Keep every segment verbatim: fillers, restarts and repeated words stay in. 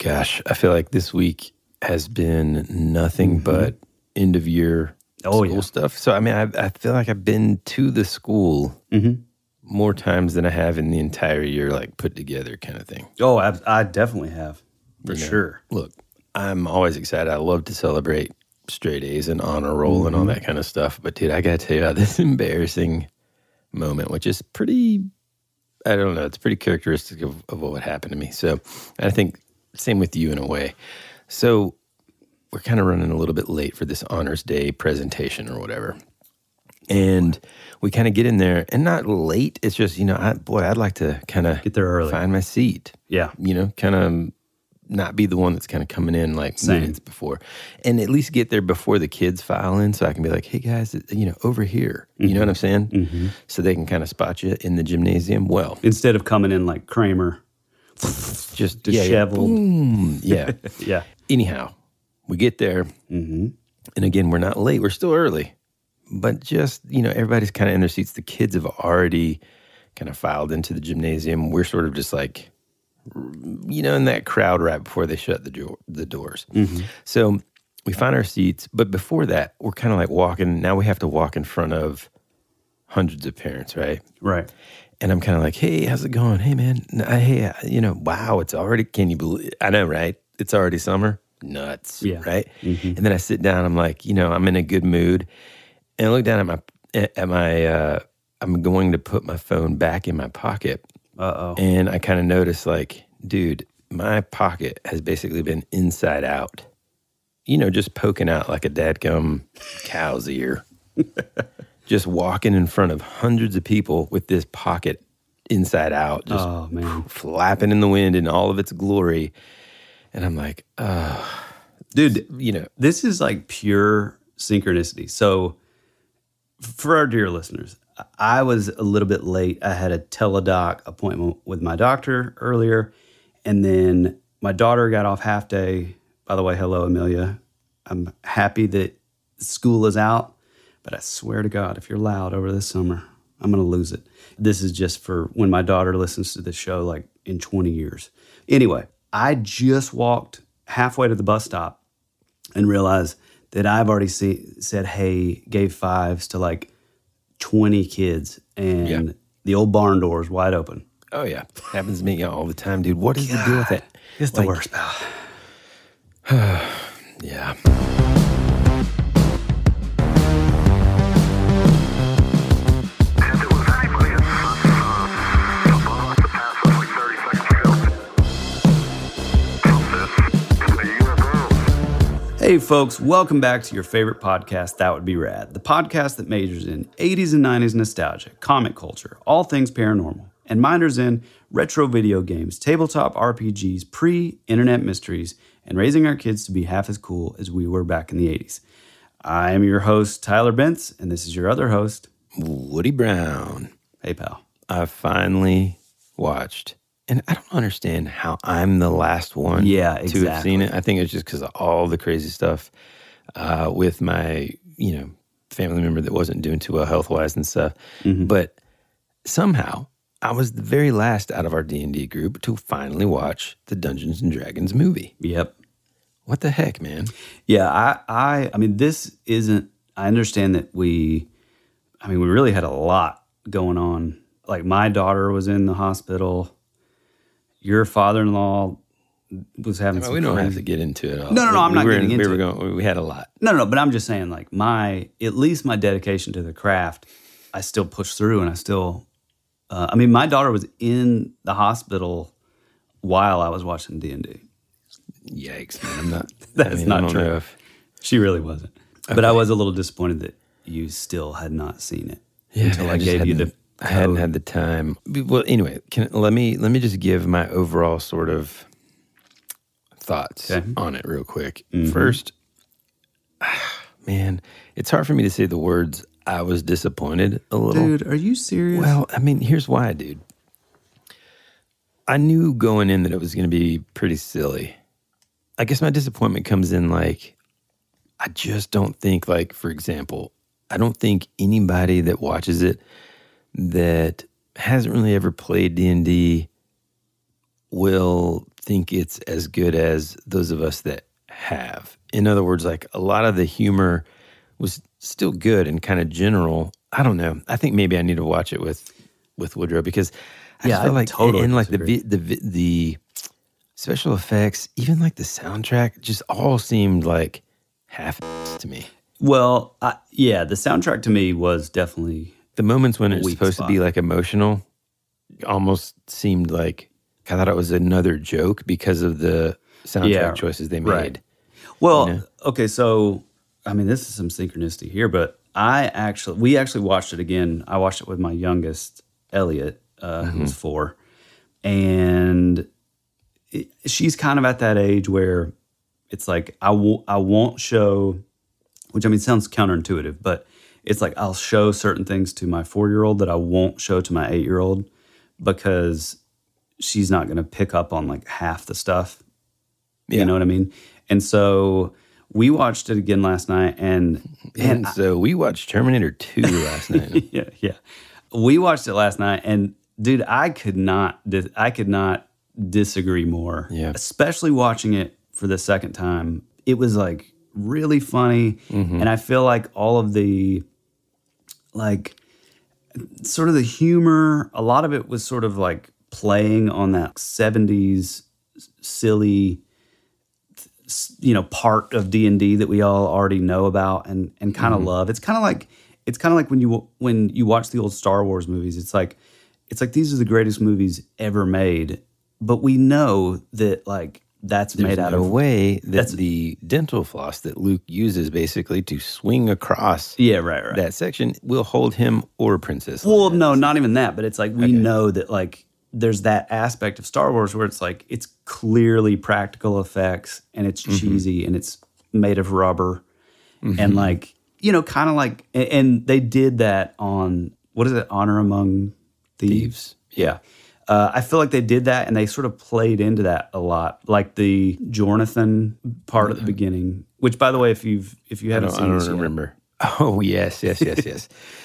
gosh, I feel like this week has been nothing mm-hmm. but end of year oh, school yeah. stuff. So, I mean, I, I feel like I've been to the school mm-hmm. more times than I have in the entire year, like put together kind of thing. Oh, I, I definitely have, for you know, sure. Look, I'm always excited. I love to celebrate straight A's and honor roll mm-hmm. and all that kind of stuff. But, dude, I got to tell you about this embarrassing moment, which is pretty, I don't know, it's pretty characteristic of, of what happened to me. So, I think same with you in a way. So, we're kind of running a little bit late for this Honors Day presentation or whatever. And we kind of get in there, and not late. It's just, you know, I, boy, I'd like to kind of get there early, find my seat. Yeah. You know, kind of not be the one that's kind of coming in like Same. minutes before. And at least get there before the kids file in so I can be like, hey, guys, you know, over here. Mm-hmm. You know what I'm saying? Mm-hmm. So they can kind of spot you in the gymnasium well. Instead of coming in like Kramer. Just disheveled. Yeah. Yeah. Boom. yeah. yeah. Anyhow, we get there. Mm-hmm. And again, we're not late. We're still early. But just, you know, everybody's kind of in their seats. The kids have already kind of filed into the gymnasium. We're sort of just like, you know, in that crowd right before they shut the, do- the doors. Mm-hmm. So we find our seats. But before that, we're kind of like walking. Now we have to walk in front of hundreds of parents, right? Right. And I'm kind of like, hey, how's it going? Hey, man. Hey, you know, wow, it's already, can you believe, I know, right? It's already summer. Nuts, yeah. right? Mm-hmm. And then I sit down. I'm like, you know, I'm in a good mood. And I look down at my, at my, uh, I'm going to put my phone back in my pocket. Uh-oh. And I kind of notice like, dude, my pocket has basically been inside out. You know, just poking out like a dadgum cow's ear. Just walking in front of hundreds of people with this pocket inside out. Just oh, man. flapping in the wind in all of its glory. And I'm like, oh. Dude, you know. This is like pure synchronicity. So for our dear listeners, I was a little bit late. I had a teledoc appointment with my doctor earlier, and then my daughter got off half day. By the way, hello, Amelia. I'm happy that school is out, but I swear to God, if you're loud over this summer, I'm going to lose it. This is just for when my daughter listens to this show, like in twenty years. Anyway, I just walked halfway to the bus stop and realized that I've already see, said, hey, gave fives to like twenty kids, and yeah. the old barn door is wide open. Oh, yeah. Happens to me all the time, dude. What is God, the deal with it? It's like, the worst, pal. yeah. Hey folks, welcome back to your favorite podcast, That Would Be Rad, the podcast that majors in eighties and nineties nostalgia, comic culture, all things paranormal, and minors in retro video games, tabletop R P Gs, pre-internet mysteries, and raising our kids to be half as cool as we were back in the eighties. I am your host, Tyler Bentz, and this is your other host, Woody Brown. Hey, pal. I finally watched. And I don't understand how I'm the last one yeah, exactly. to have seen it. I think it's just because of all the crazy stuff uh, with my, you know, family member that wasn't doing too well health-wise and stuff. Mm-hmm. But somehow, I was the very last out of our D and D group to finally watch the Dungeons and Dragons movie. Yep. What the heck, man? Yeah, I, I, I mean, this isn't, I understand that we, I mean, we really had a lot going on. Like, my daughter was in the hospital. Your father-in-law was having I mean, some we don't crazy... have to get into it all. No, no, no, I'm we not getting in, into we were it. Going, we had a lot. No, no, no, but I'm just saying, like, my, at least my dedication to the craft, I still push through, and I still, uh, I mean, my daughter was in the hospital while I was watching D and D. Yikes, man. I'm not, That's I mean, not true. If, she really wasn't. Okay. But I was a little disappointed that you still had not seen it yeah, until I, I gave you the I hadn't had the time. Well, anyway, can, let me let me just give my overall sort of thoughts okay. on it real quick. Mm-hmm. First, ah, man, it's hard for me to say the words I was disappointed a little. Dude, are you serious? Well, I mean, here's why, dude. I knew going in that it was going to be pretty silly. I guess my disappointment comes in like, I just don't think, like, for example, I don't think anybody that watches it that hasn't really ever played D and D will think it's as good as those of us that have. In other words, like a lot of the humor was still good and kind of general. I don't know. I think maybe I need to watch it with with Woodrow because I Yeah, just feel I like totally and like the disagree. vi- the vi- the special effects, even like the soundtrack, just all seemed like half to me. Well, I, yeah, the soundtrack to me was definitely The moments when it's weak supposed spot. to be like emotional almost seemed like I thought it was another joke because of the soundtrack Yeah, choices they made. right. Well, You know? okay, so I mean, this is some synchronicity here, but I actually, we actually watched it again. I watched it with my youngest, Elliot, uh, Mm-hmm. who's four, and it, she's kind of at that age where it's like I w- I won't show, which I mean sounds counterintuitive, but it's like I'll show certain things to my four year old that I won't show to my eight year old because she's not going to pick up on like half the stuff. Yeah. You know what I mean? And so we watched it again last night, and And so we watched Terminator two last night. yeah, yeah, we watched it last night, and dude, I could not, dis- I could not disagree more. Yeah. Especially watching it for the second time, it was like really funny, and I feel like all of the, like, sort of the humor, a lot of it was sort of like playing on that seventies silly, you know, part of D and D that we all already know about and and kind of love. It's kind of like it's kind of like when you when you watch the old Star Wars movies. It's like it's like these are the greatest movies ever made, but we know that like that's There's made out no of way that that's- the dental floss that Luke uses basically to swing across yeah, right, right. that section will hold him or Princess Leia. Well, no, not even that, but it's like we know that like there's that aspect of Star Wars where it's like it's clearly practical effects and it's cheesy and it's made of rubber and like you know kind of like and, and they did that on what is it Honor Among Thieves? Thieves. Yeah. Uh, I feel like they did that and they sort of played into that a lot, like the Jonathan part at the beginning. Which, by the way, if you've if you I haven't don't, seen I don't this yet, remember. Oh, yes, yes, yes, yes.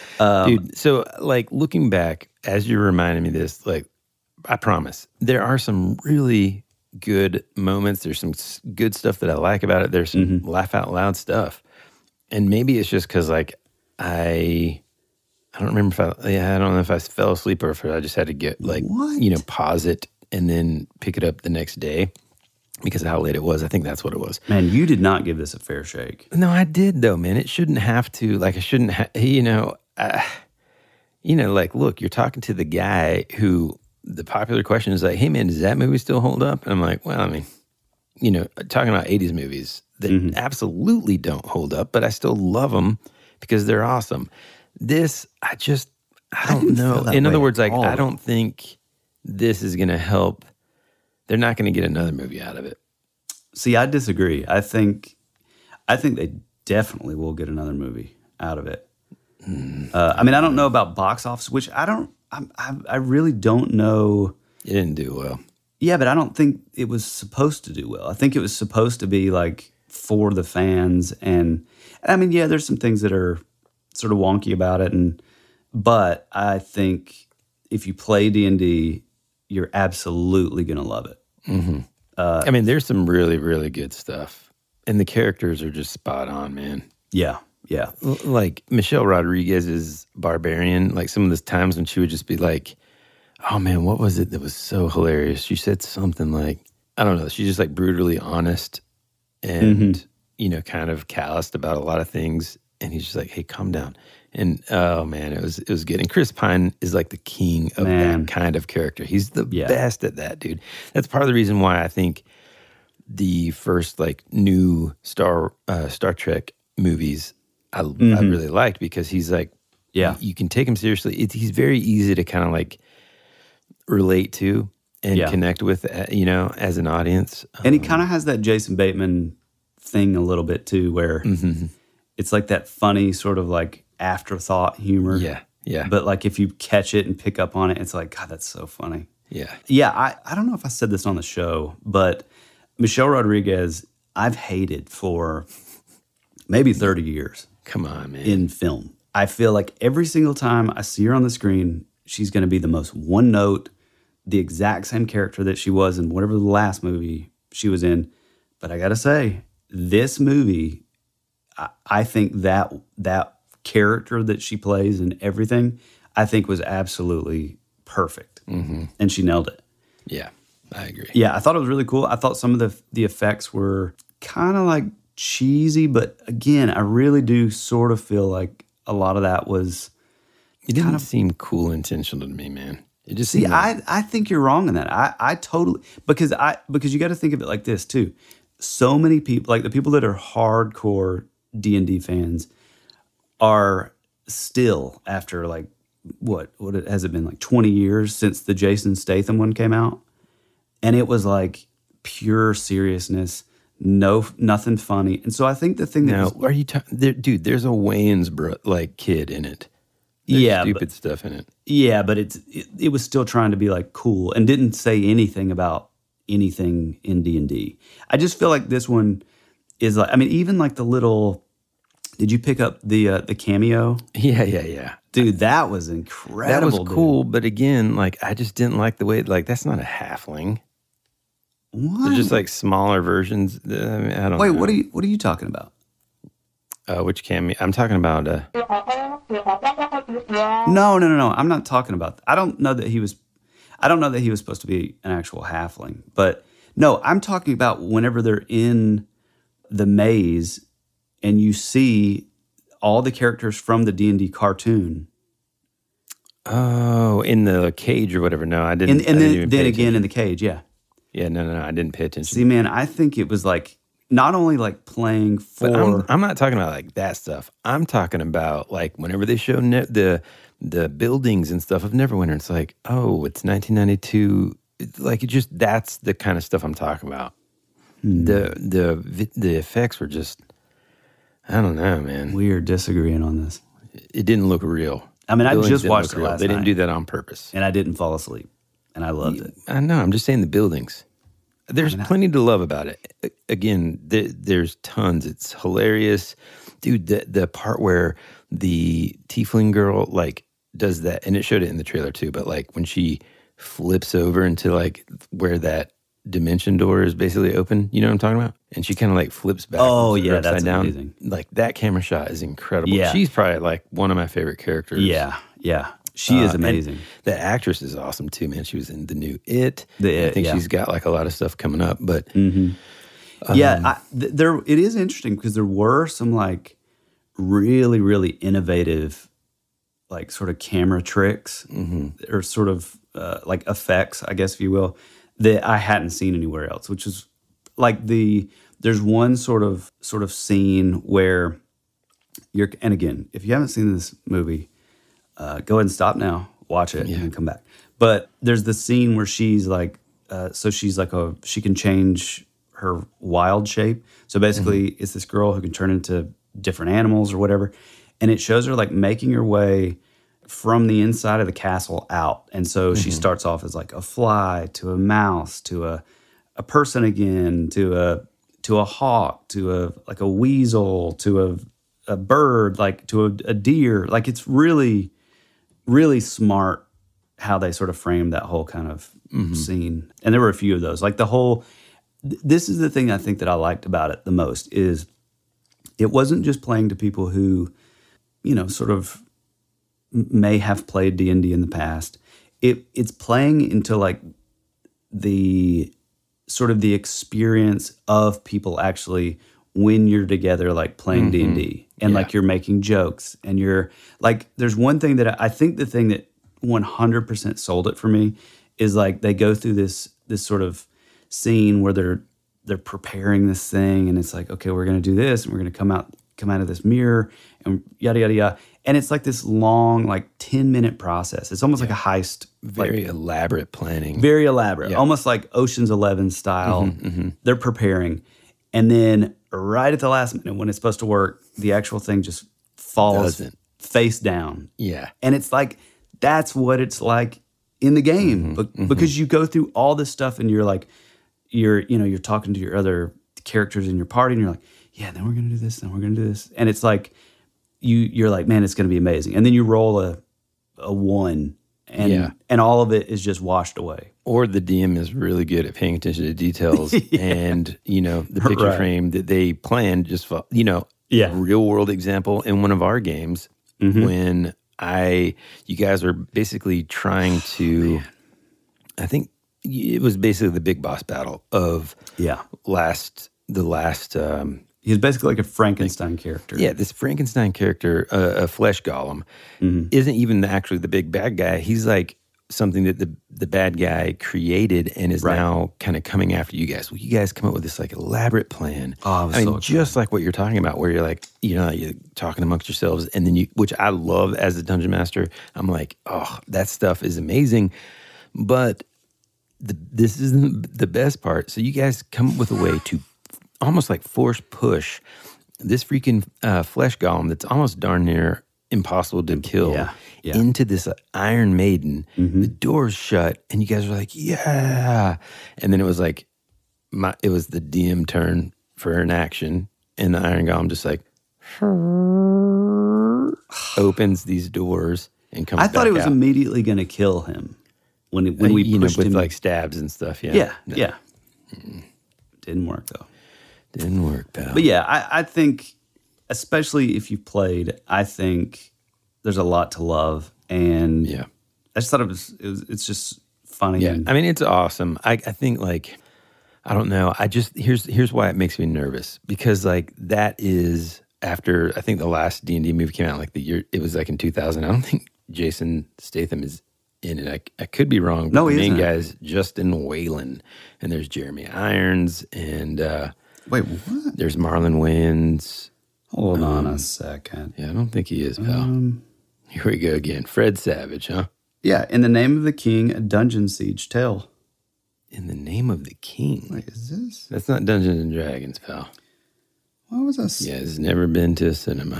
Dude, so like looking back, as you're reminding me this, like I promise, there are some really good moments. There's some s- good stuff that I like about it. There's some laugh out loud stuff. And maybe it's just because like I... I don't remember if I, yeah, I don't know if I fell asleep or if I just had to get like, What? you know, pause it and then pick it up the next day because of how late it was. I think that's what it was. man, you did not give this a fair shake. No, I did though, man. It shouldn't have to, like, I shouldn't have, you know, uh, you know, like, look, you're talking to the guy who the popular question is like, hey man, does that movie still hold up? And I'm like, well, I mean, you know, talking about eighties movies that absolutely don't hold up, but I still love them because they're awesome. This, I just, I don't didn't know. feel that In other way words, at like, all. I don't think this is going to help. They're not going to get another movie out of it. See, I disagree. I think, I think they definitely will get another movie out of it. Uh, I mean, I don't know about box office, which I don't. I, I, I really don't know. It didn't do well. Yeah, but I don't think it was supposed to do well. I think it was supposed to be like for the fans, and I mean, yeah, there's some things that are sort of wonky about it, and but I think if you play D and D, you're absolutely gonna love it. I mean, there's some really, really good stuff. And the characters are just spot on, man. Yeah, yeah. L- Like Michelle Rodriguez's Barbarian, like some of the times when she would just be like, oh man, what was it that was so hilarious? She said something like, I don't know, she's just like brutally honest and, you know, kind of calloused about a lot of things. And he's just like, hey, calm down. And oh man, it was it was good. And Chris Pine is like the king of Man. that kind of character. He's the Yeah. best at that, dude. That's part of the reason why I think the first like new Star uh, Star Trek movies I, I really liked because he's like, Yeah. you, you can take him seriously. It's, he's very easy to kind of like relate to and Yeah. connect with, uh, you know, as an audience. And he kind of has that Jason Bateman thing a little bit too, where it's like that funny sort of like afterthought humor. Yeah, yeah, But like if you catch it and pick up on it, it's like, God, that's so funny. yeah. Yeah, I, I don't know if I said this on the show, but Michelle Rodriguez, I've hated for maybe thirty years Come on, man. in film. I feel like every single time I see her on the screen, she's going to be the most one note, the exact same character that she was in whatever the last movie she was in. But I gotta say, this movie, I, I think that that character that she plays and everything, I think was absolutely perfect. Mm-hmm. And she nailed it. Yeah, I agree. Yeah, I thought it was really cool. I thought some of the the effects were kind of like cheesy, but again, I really do sort of feel like a lot of that was. It didn't kind of, seem cool intentional to me, man. It just see, seemed like, I I think you're wrong in that. I I totally because I because you got to think of it like this too. So many people, like the people that are hardcore D and D fans, are still after like what what has it been like twenty years since the Jason Statham one came out, and it was like pure seriousness, no nothing funny. And so I think the thing that now, was, are you ta- there, dude? There's a Wayans bro, like kid in it. There's yeah, stupid but, stuff in it. Yeah, but it's it, it was still trying to be like cool and didn't say anything about anything in D and D. I just feel like this one is like, I mean, even like the little. Did you pick up the uh, the cameo? Yeah, yeah, yeah. Dude, that was incredible. That was cool, dude. But again, like I just didn't like the way. Like that's not a halfling. What? They're just like smaller versions. I, mean, I don't. Wait, know. what are you what are you talking about? Uh, which cameo? I'm talking about. Uh, No, no, no, no. I'm not talking about. I don't know that he was. I don't know that he was supposed to be an actual halfling. But no, I'm talking about whenever they're in the maze and you see all the characters from the D and D cartoon. oh, in the cage or whatever. No, I didn't. And, and I didn't then, even then pay again attention. in the cage, yeah. Yeah, no, no, no. I didn't pay attention. See, man, I think it was like not only like playing for. But I'm, I'm not talking about like that stuff. I'm talking about like whenever they show ne- the the buildings and stuff of Neverwinter, it's like, oh, it's nineteen ninety-two. It's like it just that's the kind of stuff I'm talking about. Hmm. The the vi- the effects were just, I don't know, man. We are disagreeing on this. It didn't look real. I mean, Buildings I just didn't watched look it real. last They night. didn't do that on purpose. And I didn't fall asleep. And I loved it. I know. I'm just saying the buildings. There's I mean, plenty to love about it. Again, th- there's tons. It's hilarious. Dude, the, the part where the tiefling girl, like, does that, and it showed it in the trailer too, but, like, when she flips over into, like, where that dimension door is basically open, you know what I'm talking about? And she kind of, like, flips back. Oh, yeah, that's down. amazing. Like, that camera shot is incredible. Yeah. She's probably, like, one of my favorite characters. Yeah, yeah. She is Uh, amazing. and the actress is awesome too, man. She was in the new It. The I It, think yeah. she's got like a lot of stuff coming up, but Mm-hmm. um, yeah, I, th- there. It is interesting because there were some like really, really innovative, like sort of camera tricks mm-hmm. or sort of uh, like effects, I guess if you will, that I hadn't seen anywhere else. Which is like the there's one sort of sort of scene where you're, and again, if you haven't seen this movie. Uh, go ahead and stop now, watch it, Yeah. and then come back. But there's the scene where she's like, uh, so she's like a, she can change her wild shape. So basically, mm-hmm. it's this girl who can turn into different animals or whatever. And it shows her like making her way from the inside of the castle out. And so mm-hmm. she starts off as like a fly to a mouse to a a person again to a to a hawk to a like a weasel to a a bird like to a, a deer. Like it's really. Really smart how they sort of framed that whole kind of mm-hmm. scene. And there were a few of those. Like the whole, th- this is the thing I think that I liked about it the most is it wasn't just playing to people who, you know, sort of may have played D and D in the past. It It's playing into like the sort of the experience of people actually when you're together, like playing mm-hmm. D and D and yeah. like you're making jokes and you're like, there's one thing that I, I think the thing that one hundred percent sold it for me is like, they go through this, this sort of scene where they're, they're preparing this thing and it's like, okay, we're going to do this and we're going to come out, come out of this mirror and yada, yada, yada. And it's like this long, like ten minute process. It's almost yeah. like a heist. Very like, elaborate planning. Very elaborate. Yeah. Almost like Ocean's Eleven style. Mm-hmm, mm-hmm. They're preparing. And then right at the last minute when it's supposed to work, the actual thing just falls Doesn't. face down. Yeah. And it's like, that's what it's like in the game. Mm-hmm, Be- mm-hmm. Because you go through all this stuff and you're like, you're, you know, you're talking to your other characters in your party and you're like, yeah, then we're going to do this, then we're going to do this. And it's like, you, you're like, man, it's going to be amazing. And then you roll a, a one and Yeah. and all of it is just washed away. Or the D M is really good at paying attention to details and, you know, the picture Right. frame that they planned just, fo- you know, Yeah. real world example in one of our games when I, you guys are basically trying to, I think it was basically the big boss battle of Yeah. last, the last, um, He's basically like a Frankenstein character. yeah, this Frankenstein character, uh, a flesh golem, isn't even the, actually the big bad guy. He's like something that the the bad guy created and is Right. now kind of coming after you guys. Well, you guys come up with this like elaborate plan. Oh, I was I mean, so excited. just like what you're talking about, where you're like, you know, you're talking amongst yourselves, and then you, which I love as a dungeon master. I'm like, oh, that stuff is amazing, but the, this isn't the best part. So you guys come up with a way to almost like force push this freaking uh, flesh golem that's almost darn near impossible to kill Yeah, yeah. into this uh, Iron Maiden. The door's shut, and you guys are like, yeah. And then it was like, my it was the D M turn for an action, and the Iron Golem just like opens these doors and comes I thought back it was out. immediately going to kill him when it, when we you know, pushed with him. like stabs and stuff. Yeah, yeah, No, yeah. Didn't work though. didn't work, pal. But yeah, I, I think, especially if you've played, I think there's a lot to love, and yeah. I just thought it was, it was it's just funny. Yeah, and, I mean it's awesome. I, I think like I don't know. I just here's here's why it makes me nervous because like that is after I think the last D and D movie came out like the year it was like in two thousand. I don't think Jason Statham is in it. I, I could be wrong. But No, he the main isn't. guy is Justin Whalen, and there's Jeremy Irons, and uh, wait, what? there's Marlon Wayans. Hold on a second. Yeah, I don't think he is, pal. Um, Here we go again. Fred Savage, huh? yeah, in the name of the king, a dungeon siege tale. In the name of the king. Wait, is this? That's not Dungeons and Dragons, pal. What was this? Yeah, it's never been to a cinema.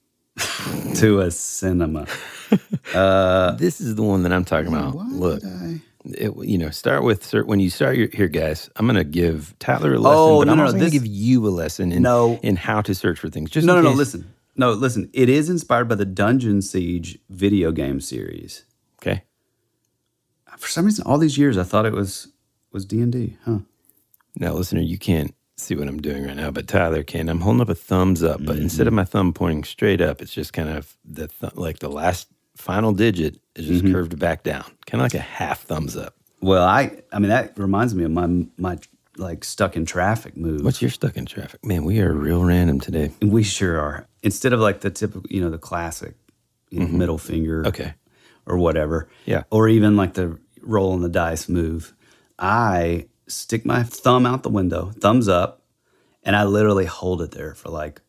To a cinema. This is the one that I'm talking about. Why Look, did I? it, you know, start with cer- when you start your here, guys. I'm going to give Tyler a lesson, Oh, but no, I'm no, also going this- to give you a lesson in No. in how to search for things. Just No, in no, no. case- Listen, no, listen. It is inspired by the Dungeon Siege video game series. Okay, For some reason, all these years, I thought it was was D and D. Huh? now, listener, you can't see what I'm doing right now, but Tyler can. I'm holding up a thumbs up, but instead of my thumb pointing straight up, it's just kind of the th- like the last final digit is just curved back down, kind of like a half thumbs up. Well, I, I mean, that reminds me of my my like stuck in traffic move. What's your stuck in traffic? Man, we are real random today. We sure are. Instead of like the typical, you know, the classic you know, middle finger, Okay. or whatever, Yeah. or even like the roll on the dice move, I stick my thumb out the window, thumbs up, and I literally hold it there for like,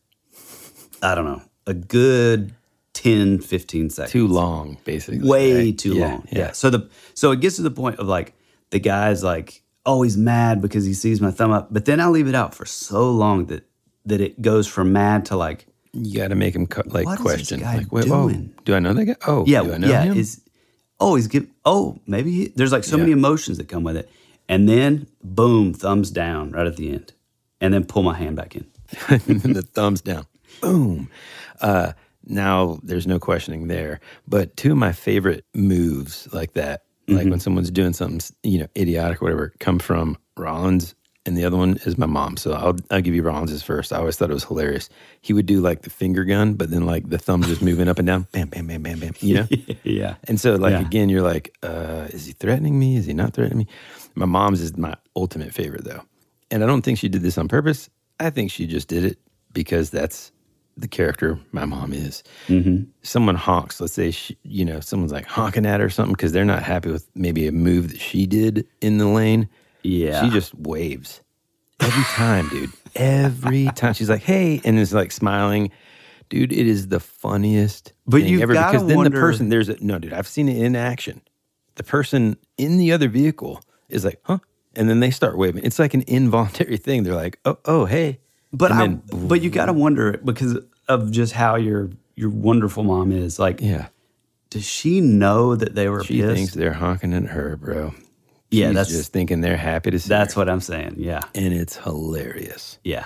I don't know, a good ten, fifteen seconds. Too long, basically. Way right? too Yeah, long. Yeah. Yeah. So the so it gets to the point of like the guy's like, oh, he's mad because he sees my thumb up. But then I leave it out for so long that that it goes from mad to like, You got to make him co- like What is this question. guy Like, wait, doing? oh, do I know that guy? Oh, yeah, do I know yeah, him? is oh he's give oh maybe he, there's like so Yeah. many emotions that come with it, and then boom, thumbs down right at the end, and then pull my hand back in. And then the thumbs down. Boom. Uh, now there's no questioning there. But two of my favorite moves like that, like Mm-hmm. when someone's doing something, you know, idiotic or whatever, come from Rollins, and the other one is my mom. So I'll I'll give you Rollins's first. I always thought it was hilarious. He would do like the finger gun, but then like the thumb just moving up and down, bam, bam, bam, bam, bam. You know. Yeah, And so, like, Yeah. again, you're like, uh, is he threatening me? Is he not threatening me? My mom's is my ultimate favorite, though. And I don't think she did this on purpose. I think she just did it because that's the character my mom is. Mm-hmm. Someone honks, let's say, she, you know, someone's like honking at her or something because they're not happy with maybe a move that she did in the lane. yeah. She just waves every time, dude. Every time. She's like, hey, and is like smiling. Dude, it is the funniest But thing you've ever gotta because then wonder- the person, there's a, no, dude, I've seen it in action. The person in the other vehicle is like, huh? And then they start waving. It's like an involuntary thing. They're like, oh, oh, hey. But and I, then, but you got to wonder because of just how your your wonderful mom is. Like, yeah, does she know that they were she pissed? thinks they're honking at her, bro. Yeah, She's that's just thinking they're happy to see that's her. what I'm saying. Yeah, And it's hilarious. yeah.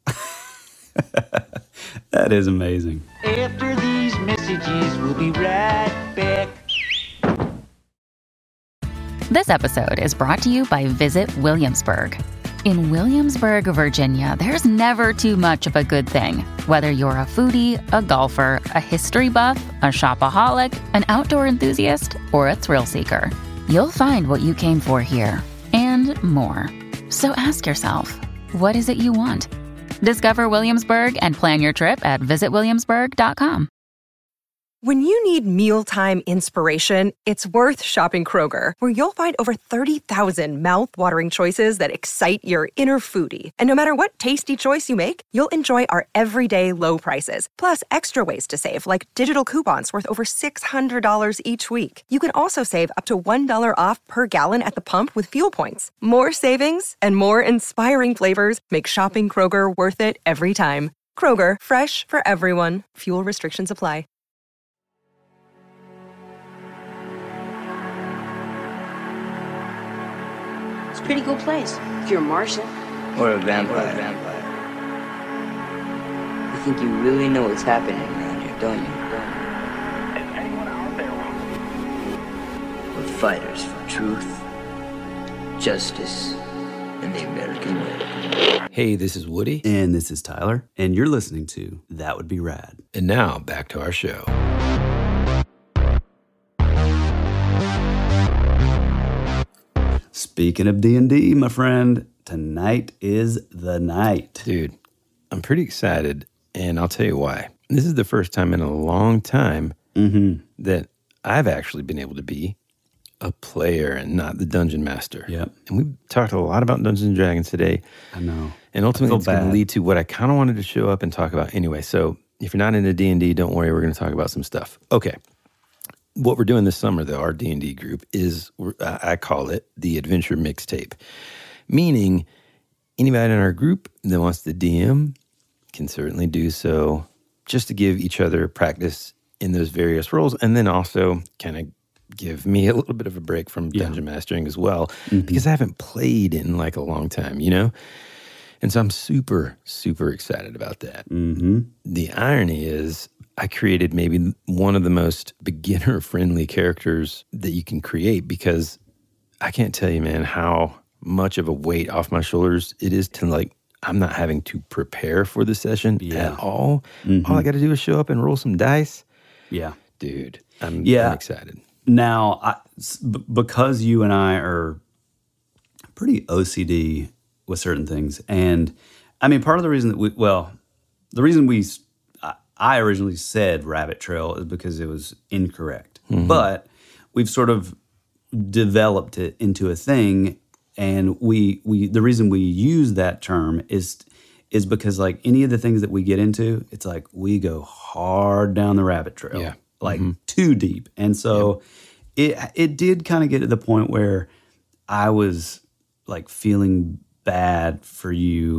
That is amazing. After these messages, we'll be right back. This episode is brought to you by Visit Williamsburg. In Williamsburg, Virginia, there's never too much of a good thing. Whether you're a foodie, a golfer, a history buff, a shopaholic, an outdoor enthusiast, or a thrill seeker, you'll find what you came for here and more. So ask yourself, what is it you want? Discover Williamsburg and plan your trip at visit williamsburg dot com. When you need mealtime inspiration, it's worth shopping Kroger, where you'll find over thirty thousand mouth-watering choices that excite your inner foodie. And no matter what tasty choice you make, you'll enjoy our everyday low prices, plus extra ways to save, like digital coupons worth over six hundred dollars each week. You can also save up to one dollar off per gallon at the pump with fuel points. More savings and more inspiring flavors make shopping Kroger worth it every time. Kroger, fresh for everyone. Fuel restrictions apply. Pretty cool place if you're a Martian. Or a vampire. Or a vampire. You think you really know what's happening around here, don't you? Is anyone out there? We're fighters for truth, justice, and the American way. Hey, this is Woody. And this is Tyler. And you're listening to That Would Be Rad. And now, back to our show. Speaking of D and D, my friend, tonight is the night. Dude, I'm pretty excited, and I'll tell you why. This is the first time in a long time mm-hmm. that I've actually been able to be a player and not the dungeon master. Yep. And we've talked a lot about Dungeons and Dragons today. I know. And ultimately, it's going to lead to what I kind of wanted to show up and talk about anyway. So if you're not into D and D, don't worry. We're going to talk about some stuff. Okay. What we're doing this summer, though, our D and D group, is, uh, I call it the Adventure Mixtape. Meaning, anybody in our group that wants to D M can certainly do so, just to give each other practice in those various roles, and then also kind of give me a little bit of a break from yeah. dungeon mastering as well, mm-hmm. because I haven't played in like a long time, you know? And so I'm super, super excited about that. Mm-hmm. The irony is, I created maybe one of the most beginner-friendly characters that you can create, because I can't tell you, man, how much of a weight off my shoulders it is to, like, I'm not having to prepare for the session yeah. at all. Mm-hmm. All I got to do is show up and roll some dice. Yeah. Dude, I'm, yeah. I'm excited. Now, I, because you and I are pretty O C D with certain things, and, I mean, part of the reason that we, well, the reason we... I originally said rabbit trail is because it was incorrect. Mm-hmm. But we've sort of developed it into a thing, and we we the reason we use that term is is because, like, any of the things that we get into, it's like we go hard down the rabbit trail. Yeah. Like mm-hmm. too deep. And so yeah. it it did kind of get to the point where I was like feeling bad for you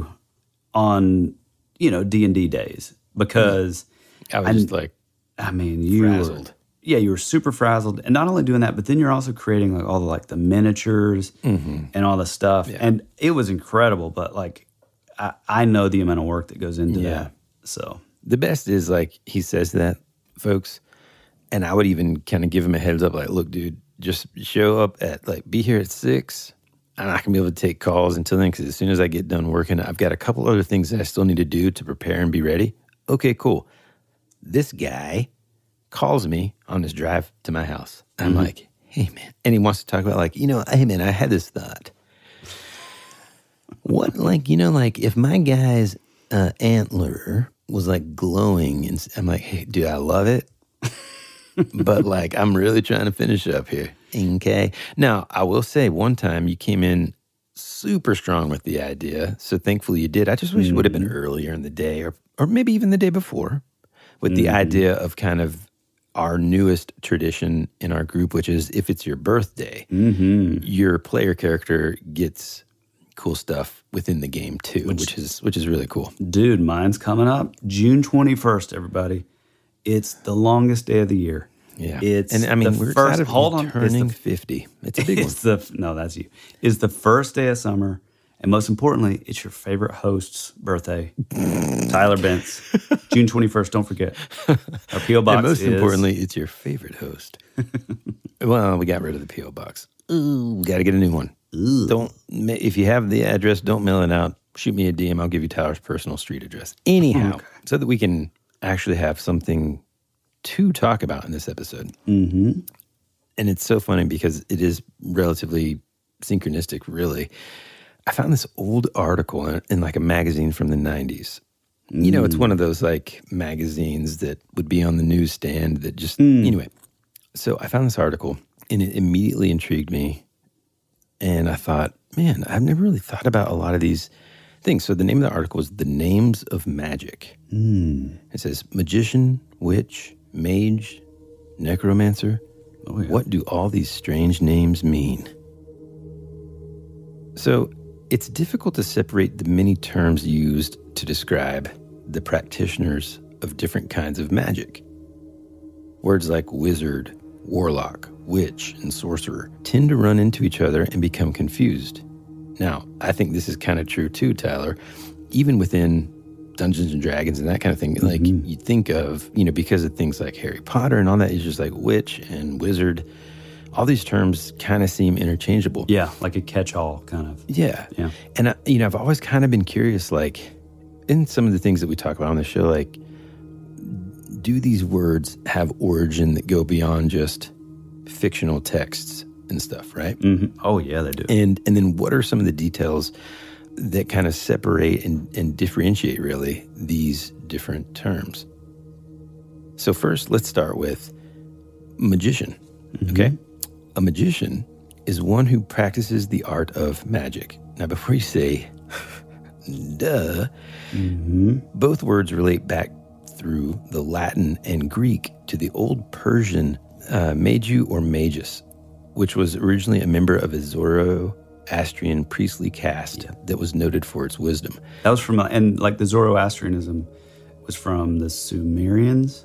on, you know, D and D days. Because I was I, just like, I mean, you frazzled. Were, yeah, you were super frazzled, and not only doing that, but then you're also creating like all the like the miniatures mm-hmm. and all the stuff, yeah. and it was incredible. But like, I, I know the amount of work that goes into yeah. that. So the best is like he says that, folks, and I would even kind of give him a heads up, like, look, dude, just show up at like be here at six. And I can be able to take calls until then, because as soon as I get done working, I've got a couple other things that I still need to do to prepare and be ready. Okay, cool. This guy calls me on his drive to my house. I'm mm-hmm. like, hey, man. And he wants to talk about, like, you know, hey, man, I had this thought. What, like, you know, like, if my guy's uh, antler was, like, glowing, and I'm like, hey, dude, I love it. But, like, I'm really trying to finish up here. Okay. Now, I will say, one time you came in super strong with the idea, so thankfully you did. I just wish mm-hmm. it would have been earlier in the day, or or maybe even the day before, with mm-hmm. the idea of kind of our newest tradition in our group, which is if it's your birthday, mm-hmm. your player character gets cool stuff within the game too, which, which is which is really cool. Dude, mine's coming up June twenty-first, everybody. It's the longest day of the year. Yeah. It's and I mean, the we're first, excited hold on, turning the, fifty. It's a big it's one. The, no, that's you. It's the first day of summer. And most importantly, it's your favorite host's birthday, Tyler Bentz. June twenty-first, don't forget. Our P O box and most is... importantly, it's your favorite host. Well, we got rid of the P O box. ooh, got to get a new one. Ooh. Don't, if you have the address, don't mail it out. Shoot me a D M. I'll give you Tyler's personal street address. Anyhow, okay. So that we can actually have something to talk about in this episode. Mm-hmm. And it's so funny because it is relatively synchronistic, really. I found this old article in, in like a magazine from the nineties. Mm. You know, it's one of those like magazines that would be on the newsstand that just, mm. anyway. So I found this article and it immediately intrigued me. And I thought, man, I've never really thought about a lot of these things. So the name of the article is The Names of Magic. Mm. It says magician, witch, mage, necromancer. Oh, yeah. What do all these strange names mean? So it's difficult to separate the many terms used to describe the practitioners of different kinds of magic. Words like wizard, warlock, witch, and sorcerer tend to run into each other and become confused. Now, I think this is kind of true too, Tyler. Even within Dungeons and Dragons and that kind of thing, like mm-hmm. you think of, you know, because of things like Harry Potter and all that, it's just like witch and wizard. All these terms kind of seem interchangeable. Yeah, like a catch-all kind of. Yeah. Yeah. And, I, you know, I've always kind of been curious, like, in some of the things that we talk about on the show, like, do these words have origin that go beyond just fictional texts and stuff, right? Mm-hmm. Oh, yeah, they do. And and then what are some of the details that kind of separate and, and differentiate, really, these different terms? So first, let's start with magician, mm-hmm. okay? A magician is one who practices the art of magic. Now, before you say, duh, mm-hmm. both words relate back through the Latin and Greek to the old Persian uh, magi or magus, which was originally a member of a Zoroastrian priestly caste yeah. that was noted for its wisdom. That was from, and like the Zoroastrianism was from the Sumerians?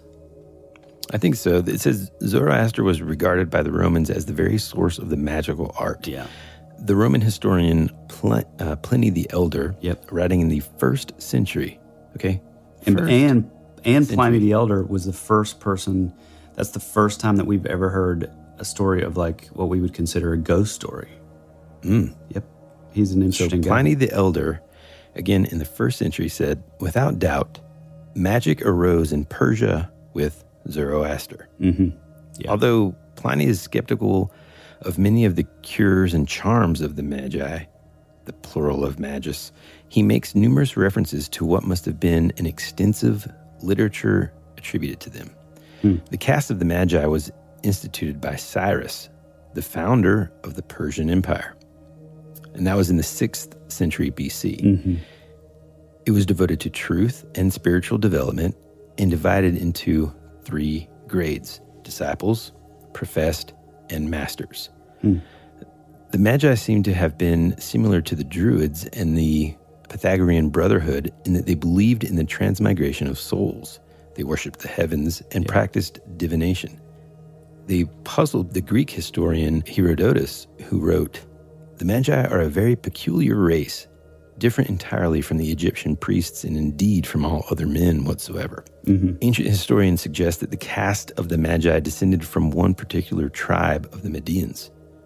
I think so. It says Zoroaster was regarded by the Romans as the very source of the magical art. Yeah. The Roman historian Pl- uh, Pliny the Elder, yep. writing in the first century, okay? And, first and, and century. Pliny the Elder was the first person, that's the first time that we've ever heard a story of like what we would consider a ghost story. Mm. Yep. He's an interesting so guy. Pliny the Elder, again in the first century, said, without doubt, magic arose in Persia with Zoroaster. Mm-hmm. Yeah. Although Pliny is skeptical of many of the cures and charms of the Magi, the plural of magus, he makes numerous references to what must have been an extensive literature attributed to them. Hmm. The caste of the Magi was instituted by Cyrus, the founder of the Persian Empire. And that was in the sixth century B C. Mm-hmm. It was devoted to truth and spiritual development and divided into three grades: disciples, professed, and masters. Hmm. The Magi seem to have been similar to the Druids and the Pythagorean Brotherhood in that they believed in the transmigration of souls. They worshipped the heavens and yeah. practiced divination. They puzzled the Greek historian Herodotus, who wrote, "The Magi are a very peculiar race, different entirely from the Egyptian priests and indeed from all other men whatsoever." Mm-hmm. Ancient historians suggest that the caste of the Magi descended from one particular tribe of the Medians.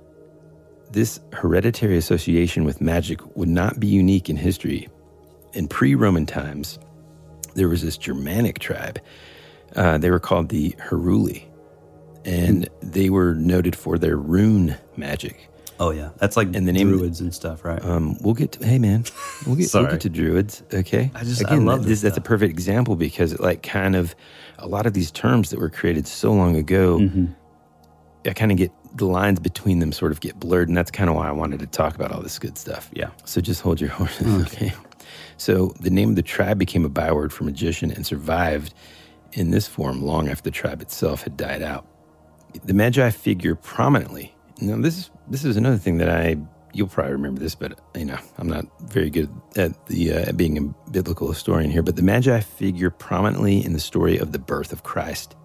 This hereditary association with magic would not be unique in history. In pre-Roman times, there was this Germanic tribe. Uh, they were called the Heruli, and mm-hmm. they were noted for their rune magic. Oh, yeah. That's like and the name druids and stuff, right? Um, we'll get to, hey, man, we'll get, we'll get to druids, okay? I just, Again, I love this. this That's a perfect example because, it, like, kind of a lot of these terms that were created so long ago, mm-hmm. I kind of get the lines between them sort of get blurred, and that's kind of why I wanted to talk about all this good stuff. Yeah. So just hold your horses, okay. okay? So the name of the tribe became a byword for magician and survived in this form long after the tribe itself had died out. The Magi figure prominently. Now, this is this is another thing that I you'll probably remember this, but you know I'm not very good at the uh, at being a biblical historian here. But the Magi figure prominently in the story of the birth of Christ.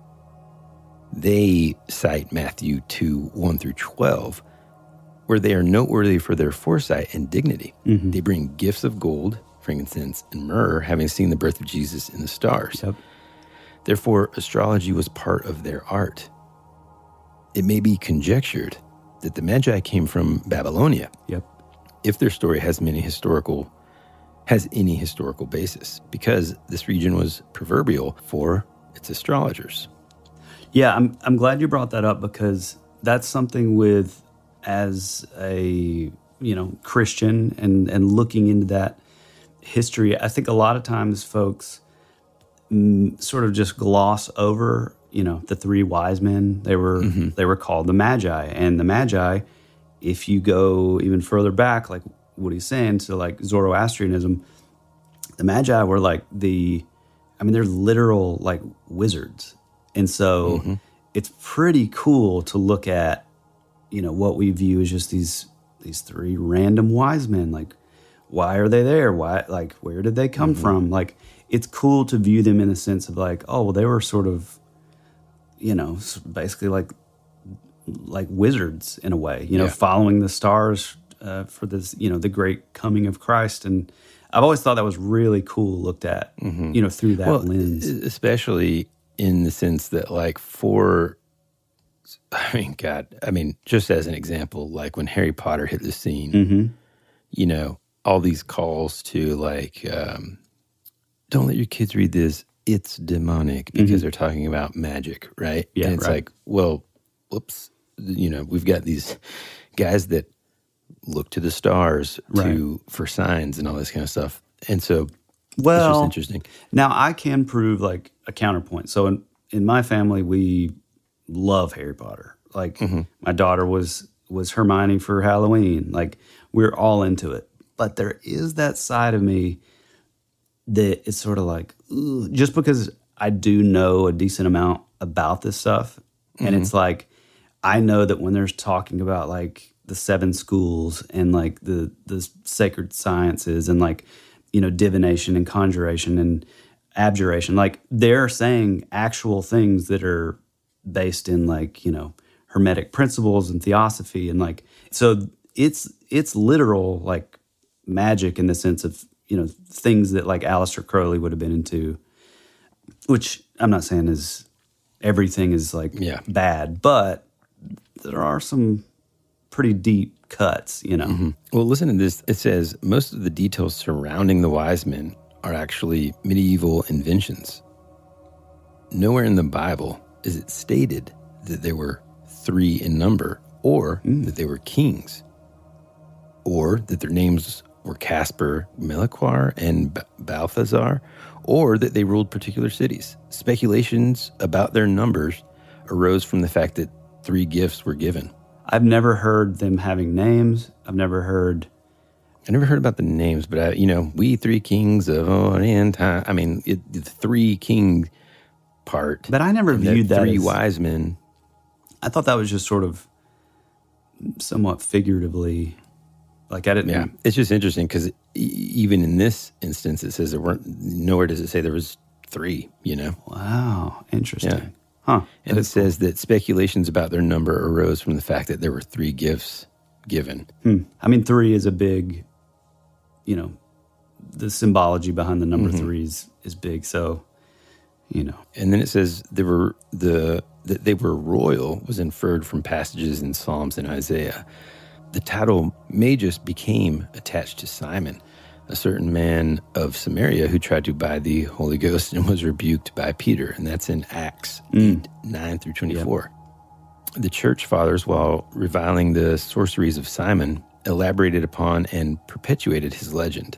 They cite Matthew two one through twelve, where they are noteworthy for their foresight and dignity. Mm-hmm. They bring gifts of gold, frankincense, and myrrh, having seen the birth of Jesus in the stars. Yep. Therefore, astrology was part of their art. It may be conjectured that the Magi came from Babylonia. Yep. If their story has many historical, has any historical basis, because this region was proverbial for its astrologers. Yeah, I'm I'm glad you brought that up, because that's something with, as a, you know, Christian and, and looking into that history, I think a lot of times folks mm, sort of just gloss over, you know, the three wise men. They were mm-hmm. they were called the Magi, and the Magi, if you go even further back, like what he's saying, to like Zoroastrianism, the Magi were like the, I mean, they're literal like wizards, and so mm-hmm. it's pretty cool to look at, you know, what we view as just these these three random wise men, like. Why are they there? Why, like, where did they come mm-hmm. from? Like, it's cool to view them in the sense of like, oh, well, they were sort of, you know, basically like, like wizards in a way, you know, yeah. following the stars uh, for this, you know, the great coming of Christ. And I've always thought that was really cool looked at, mm-hmm. you know, through that well, lens. Especially in the sense that, like, for, I mean, God, I mean, just as an example, like when Harry Potter hit the scene, mm-hmm. you know, all these calls to like, um, don't let your kids read this. It's demonic, because mm-hmm. they're talking about magic, right? Yeah, and it's right. like, well, whoops. You know, we've got these guys that look to the stars to right. for signs and all this kind of stuff. And so, well, it's just interesting. Now I can prove like a counterpoint. So in, in my family, we love Harry Potter. Like mm-hmm. my daughter was was Hermione for Halloween. Like we're all into it. But there is that side of me that is sort of like, ugh, just because I do know a decent amount about this stuff. Mm-hmm. And it's like, I know that when there's talking about like the seven schools and like the, the sacred sciences and like, you know, divination and conjuration and abjuration, like they're saying actual things that are based in like, you know, Hermetic principles and theosophy. And like, so it's, it's literal, like, magic in the sense of, you know, things that like Aleister Crowley would have been into, which I'm not saying is everything is like yeah. bad, but there are some pretty deep cuts, you know. Mm-hmm. Well, listen to this. It says most of the details surrounding the wise men are actually medieval inventions. Nowhere in the Bible is it stated that there were three in number, or mm. that they were kings, or that their names were Caspar, Melchior, and B- Balthazar, or that they ruled particular cities. Speculations about their numbers arose from the fact that three gifts were given. I've never heard them having names. I've never heard... I never heard about the names, but, I, you know, we three kings of Orient. I mean, it, the three king part. But I never viewed that three as... wise men. I thought that was just sort of somewhat figuratively... Like I didn't. Yeah, it's just interesting because e- even in this instance, it says there weren't. Nowhere does it say there was three. You know. Wow, interesting. Yeah. Huh. And it says cool. that speculations about their number arose from the fact that there were three gifts given. Hmm. I mean, three is a big. You know, the symbology behind the number mm-hmm. three is, is big. So, you know. And then it says there were the that they were royal was inferred from passages in Psalms and Isaiah. The title Magus became attached to Simon, a certain man of Samaria who tried to buy the Holy Ghost and was rebuked by Peter. And that's in Acts mm. eight, nine through twenty-four. Yep. The church fathers, while reviling the sorceries of Simon, elaborated upon and perpetuated his legend.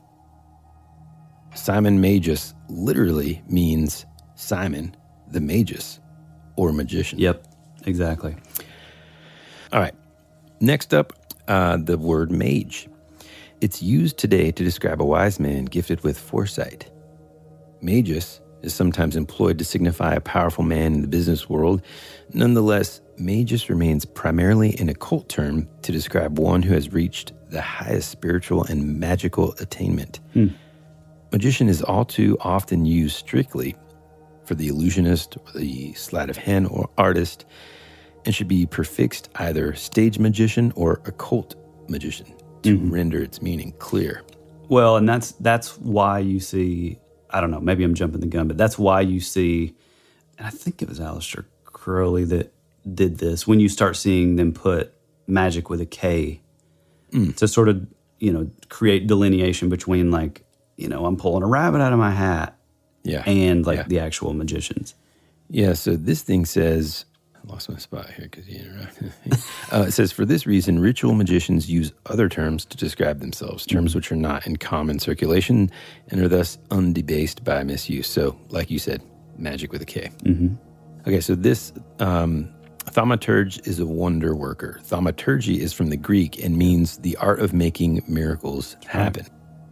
Simon Magus literally means Simon the Magus, or magician. Yep, exactly. All right. Next up, Uh, the word mage. It's used today to describe a wise man gifted with foresight. Magus is sometimes employed to signify a powerful man in the business world. Nonetheless, magus remains primarily an occult term to describe one who has reached the highest spiritual and magical attainment. Hmm. Magician is all too often used strictly for the illusionist or the sleight of hand or artist, and should be prefixed either stage magician or occult magician to mm-hmm. render its meaning clear. Well, and that's that's why you see, I don't know, maybe I'm jumping the gun, but that's why you see, and I think it was Aleister Crowley that did this, when you start seeing them put magic with a K mm. to sort of, you know, create delineation between like, you know, I'm pulling a rabbit out of my hat yeah. and like yeah. the actual magicians. Yeah, so this thing says, I lost my spot here because you interrupted. uh, it says, for this reason, ritual magicians use other terms to describe themselves, terms mm-hmm. which are not in common circulation and are thus undebased by misuse. So, like you said, magic with a K. Mm-hmm. Okay, so this um, thaumaturge is a wonder worker. Thaumaturgy is from the Greek and means the art of making miracles happen.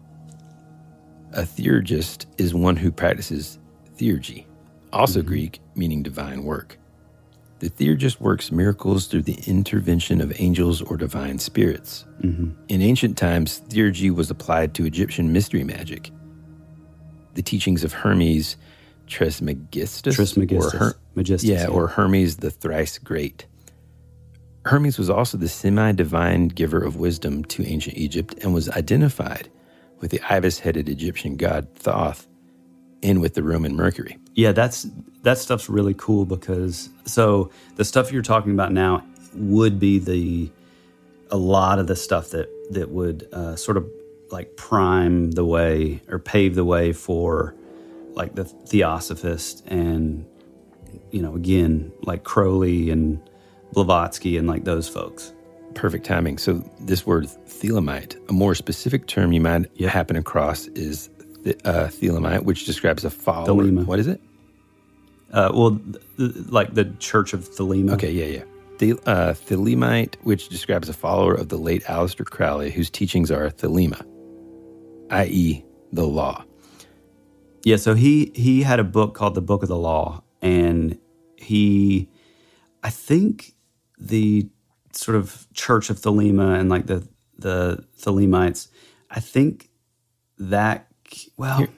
A theurgist is one who practices theurgy, also mm-hmm. Greek, meaning divine work. The theurgist works miracles through the intervention of angels or divine spirits. Mm-hmm. In ancient times, theurgy was applied to Egyptian mystery magic. The teachings of Hermes Trismegistus, Trismegistus, or Her- Magistus, yeah, yeah, or Hermes the thrice great. Hermes was also the semi-divine giver of wisdom to ancient Egypt and was identified with the ibis-headed Egyptian god Thoth and with the Roman Mercury. Yeah, that's that stuff's really cool because so the stuff you're talking about now would be the a lot of the stuff that that would uh, sort of like prime the way or pave the way for like the Theosophist and, you know, again, like Crowley and Blavatsky and like those folks. Perfect timing. So this word Thelemite, a more specific term you might yeah. happen across is th- uh, Thelemite, which describes a follower. Thelema. What is it? Uh, well, th- th- like the Church of Thelema. Okay, yeah, yeah. The, uh, Thelemite, which describes a follower of the late Aleister Crowley, whose teachings are Thelema, that is the law. Yeah, so he he had a book called The Book of the Law, and he, I think the sort of Church of Thelema and like the the Thelemites, I think that, well, Here,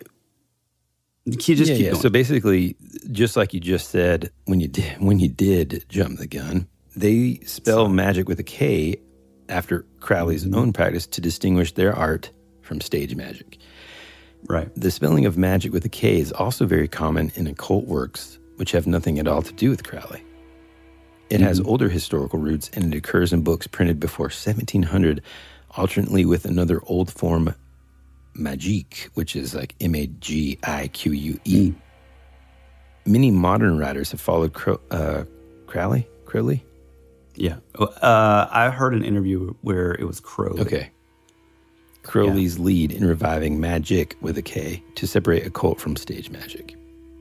you just yeah, keep yeah. going. So basically, just like you just said, when you did, when you did jump the gun, they spell Sorry. magic with a K after Crowley's mm-hmm. own practice to distinguish their art from stage magic. Right. The spelling of magic with a K is also very common in occult works, which have nothing at all to do with Crowley. It mm-hmm. has older historical roots, and it occurs in books printed before seventeen hundred, alternately with another old form, magique, which is like M A G I Q U E. Mm. Many modern writers have followed Crow, uh, Crowley? Crowley? Yeah. Uh, I heard an interview where it was Crowley. Okay. Crowley's yeah. lead in reviving magic with a K to separate occult from stage magic.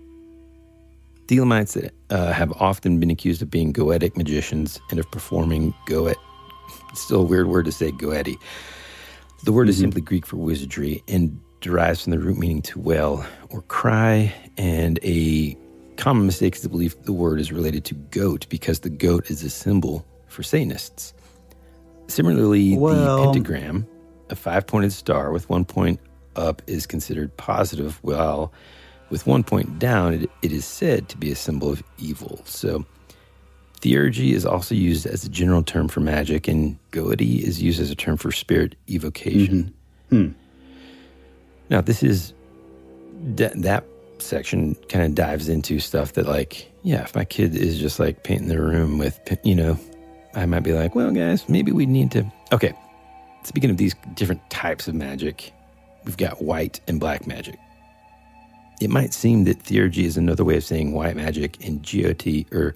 Thelemites that uh, have often been accused of being goetic magicians and of performing goet. It's still a weird word to say, goeti. The word mm-hmm. is simply Greek for wizardry and derives from the root meaning to wail or cry, and a common mistake is to believe the word is related to goat because the goat is a symbol for Satanists. Similarly, well, the pentagram, a five-pointed star with one point up, is considered positive, while with one point down, it, it is said to be a symbol of evil. So theurgy is also used as a general term for magic, and goety is used as a term for spirit evocation. Mm-hmm. Hmm. Now, this is, that, that section kind of dives into stuff that, like, yeah, if my kid is just, like, painting their room with, you know, I might be like, well, guys, maybe we need to, okay. Speaking of these different types of magic, we've got white and black magic. It might seem that theurgy is another way of saying white magic and goety or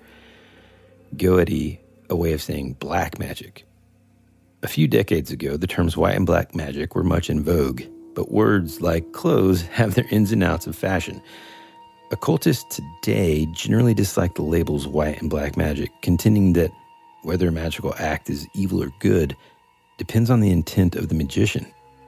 goety a way of saying black magic. A few decades ago, the terms white and black magic were much in vogue, but words like clothes have their ins and outs of fashion. Occultists today generally dislike the labels white and black magic, contending that whether a magical act is evil or good depends on the intent of the magician.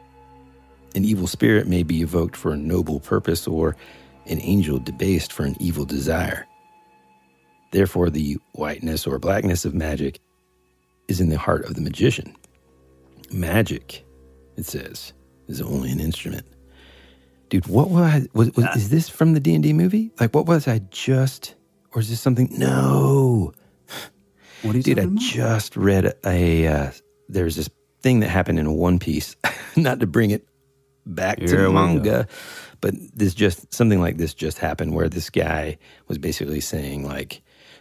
An evil spirit may be evoked for a noble purpose, or an angel debased for an evil desire. Therefore, the whiteness or blackness of magic is in the heart of the magician. Magic, it says, is only an instrument. Dude, what was, I, was, was is this from the D and D movie? Like, what was I just, or is this something? No. What are you Dude, I talking about? just read a, uh, there's this thing that happened in One Piece, not to bring it back Here to we manga, go. but this just, something like this just happened where this guy was basically saying, like,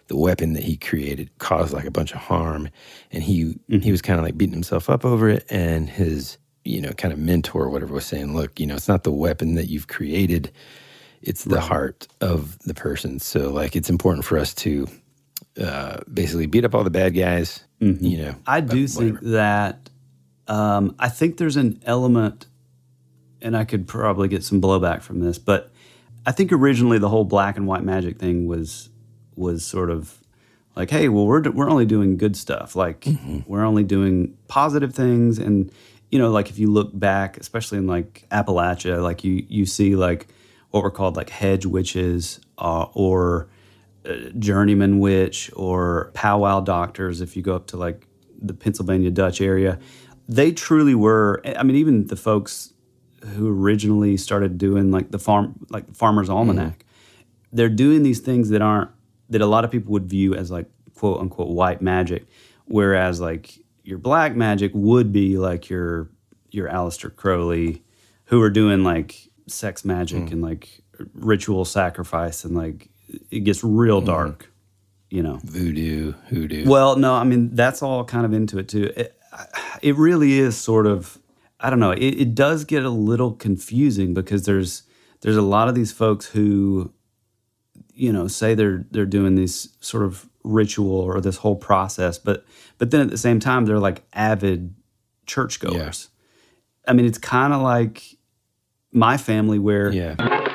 the weapon that he created caused like a bunch of harm, and he mm-hmm. he was kind of like beating himself up over it, and his, you know, kind of mentor or whatever was saying, look, you know, it's not the weapon that you've created, it's the right. heart of the person. So like it's important for us to uh, basically beat up all the bad guys, mm-hmm. you know. I do think that, um, I think there's an element, and I could probably get some blowback from this, but I think originally the whole black and white magic thing was was sort of like, hey, well, we're we're only doing good stuff. Like, mm-hmm. we're only doing positive things. And, you know, like if you look back, especially in like Appalachia, like you you see like what were called like hedge witches uh, or uh, journeyman witch or powwow doctors. If you go up to like the Pennsylvania Dutch area, they truly were. I mean, even the folks who originally started doing like the farm, like the Farmer's Almanac, mm-hmm. they're doing these things that aren't, that a lot of people would view as like quote unquote white magic, whereas like your black magic would be like your your Aleister Crowley, who are doing like sex magic mm. and like ritual sacrifice, and like it gets real mm. dark, you know. Voodoo, hoodoo. Well, no, I mean that's all kind of into it too. It, it really is sort of, I don't know. It, it does get a little confusing because there's there's a lot of these folks who, you know, say they're they're doing this sort of ritual or this whole process, but but then at the same time they're like avid churchgoers. Yeah. I mean, it's kind of like my family where yeah.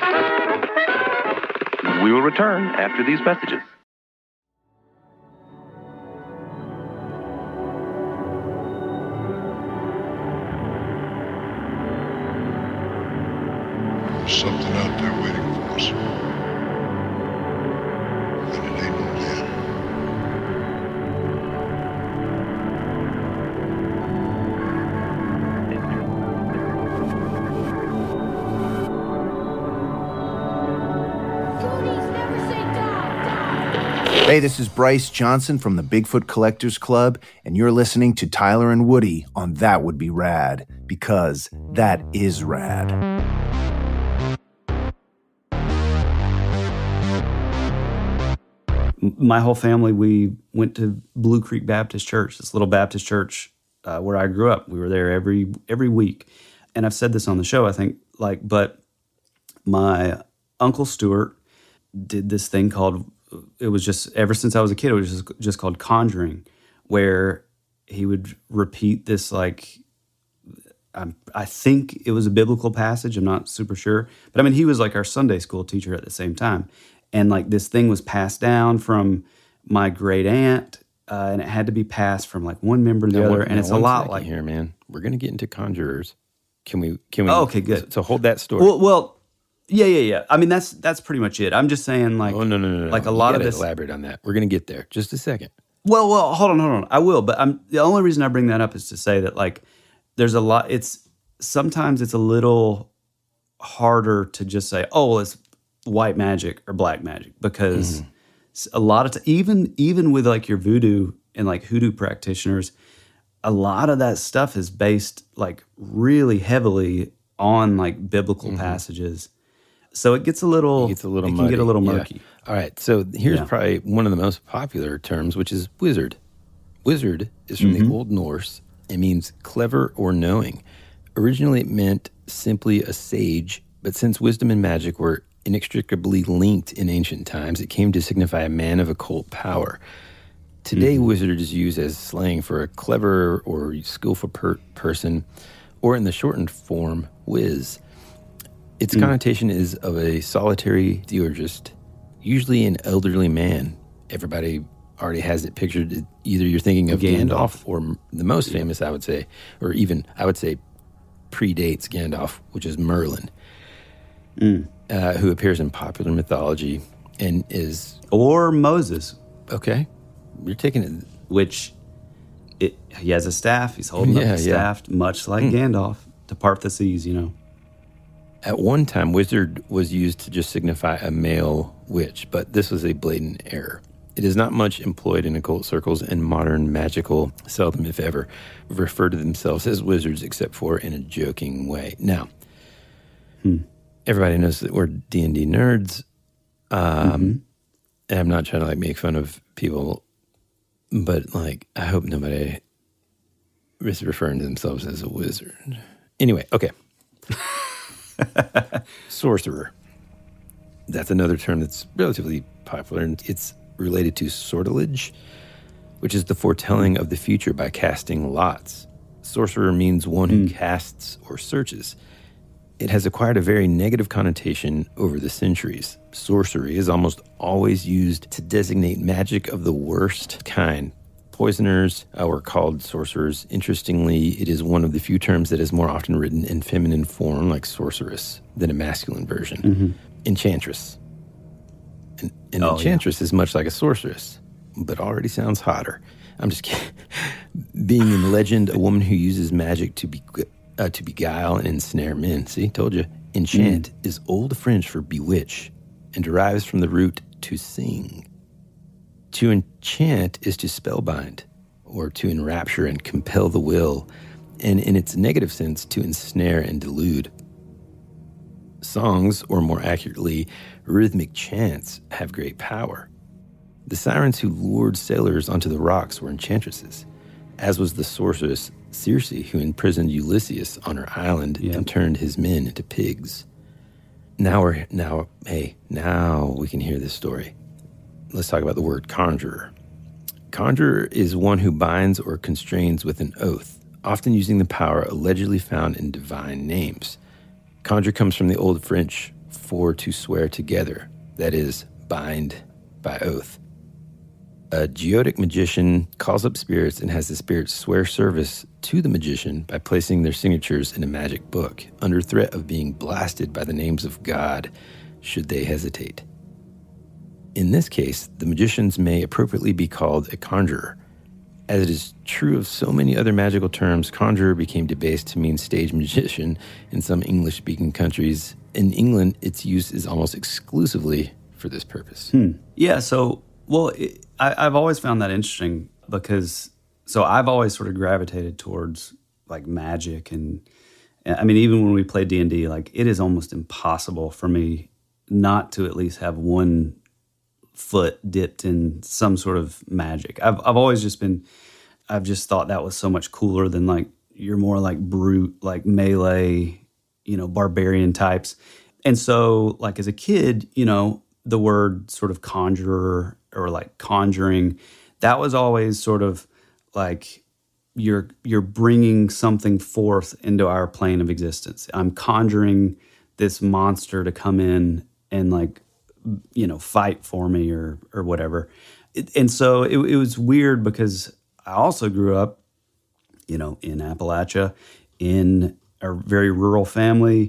We will return after these messages. There's something out there waiting for us. And it ain't no dead. Hey, this is Bryce Johnson from the Bigfoot Collectors Club, and you're listening to Tyler and Woody on That Would Be Rad, because that is rad. My whole family, we went to Blue Creek Baptist Church, this little Baptist church uh, where I grew up. We were there every every week. And I've said this on the show, I think, like, but my Uncle Stuart did this thing called, it was just, ever since I was a kid, it was just, just called conjuring, where he would repeat this, like, I, I think it was a biblical passage, I'm not super sure. But I mean, he was like our Sunday school teacher at the same time. And like this thing was passed down from my great aunt, uh, and it had to be passed from like one member to the now, other. One, and it's a lot like here, man. We're gonna get into conjurers. Can we? Can we? Oh, okay, good. So hold that story. Well, well, yeah, yeah, yeah. I mean, that's that's pretty much it. I'm just saying, like, oh no, no, no, no. Like a you lot of this. Elaborate on that. We're gonna get there. Just a second. Well, well, hold on, hold on. I will, but I'm the only reason I bring that up is to say that like there's a lot. It's sometimes it's a little harder to just say, oh, well, it's white magic or black magic, because mm-hmm. a lot of t- even even with like your voodoo and like hoodoo practitioners, a lot of that stuff is based like really heavily on like biblical mm-hmm. passages. So it gets a little, it gets a little, it can muddy. get a little murky. Yeah. All right, so here's yeah. probably one of the most popular terms, which is wizard. Wizard is from mm-hmm. the Old Norse. It means clever or knowing. Originally, it meant simply a sage, but since wisdom and magic were inextricably linked in ancient times, it came to signify a man of occult power. Today, mm-hmm. wizard is used as slang for a clever or skillful per- person, or in the shortened form, whiz. Its mm. connotation is of a solitary theurgist, usually an elderly man. Everybody already has it pictured. Either you're thinking of Gandalf, Gandalf or the most yeah. famous, I would say, or even, I would say, predates Gandalf, which is Merlin. Mm. Uh, who appears in popular mythology and is... Or Moses. Okay. You're taking it... Which, it, he has a staff. He's holding yeah, up the staff, yeah. much like mm. Gandalf, to part the seas, you know. At one time, wizard was used to just signify a male witch, but this was a blatant error. It is not much employed in occult circles, and modern magical seldom, if ever, refer to themselves as wizards except for in a joking way. Now... Hmm. Everybody knows that we're D and D nerds. Um, mm-hmm. And I'm not trying to like make fun of people, but like I hope nobody is referring to themselves as a wizard. Anyway, okay. Sorcerer. That's another term that's relatively popular, and it's related to sortilege, which is the foretelling of the future by casting lots. Sorcerer means one who mm. casts or searches. It has acquired a very negative connotation over the centuries. Sorcery is almost always used to designate magic of the worst kind. Poisoners uh, were called sorcerers. Interestingly, it is one of the few terms that is more often written in feminine form, like sorceress, than a masculine version. Mm-hmm. Enchantress. An, an oh, enchantress yeah. is much like a sorceress, but already sounds hotter. I'm just kidding. Being in legend, a woman who uses magic to be uh, to beguile and ensnare men. See, told you. Enchant mm. is Old French for bewitch and derives from the root to sing. To enchant is to spellbind, or to enrapture and compel the will, and in its negative sense, to ensnare and delude. Songs, or more accurately, rhythmic chants, have great power. The sirens who lured sailors onto the rocks were enchantresses, as was the sorceress Circe, who imprisoned Ulysses on her island yep. and turned his men into pigs. Now we're, now, hey, now we can hear this story. Let's talk about the word conjurer. Conjurer is one who binds or constrains with an oath, often using the power allegedly found in divine names. Conjure comes from the Old French for to swear together, that is, bind by oath. A geotic magician calls up spirits and has the spirits swear service to the magician by placing their signatures in a magic book, under threat of being blasted by the names of God should they hesitate. In this case, the magicians may appropriately be called a conjurer. As it is true of so many other magical terms, conjurer became debased to mean stage magician in some English-speaking countries. In England, its use is almost exclusively for this purpose. Hmm. Yeah, so, well, it, I, I've always found that interesting because, so I've always sort of gravitated towards, like, magic. And, I mean, even when we play D and D, like, it is almost impossible for me not to at least have one foot dipped in some sort of magic. I've I've always just been, I've just thought that was so much cooler than like, you're more like brute, like melee, you know, barbarian types. And so like as a kid, you know, the word sort of conjurer or like conjuring, that was always sort of like you're you're bringing something forth into our plane of existence. I'm conjuring this monster to come in and like, you know, fight for me or or whatever. It, and so it, it was weird because I also grew up, you know, in Appalachia, in a very rural family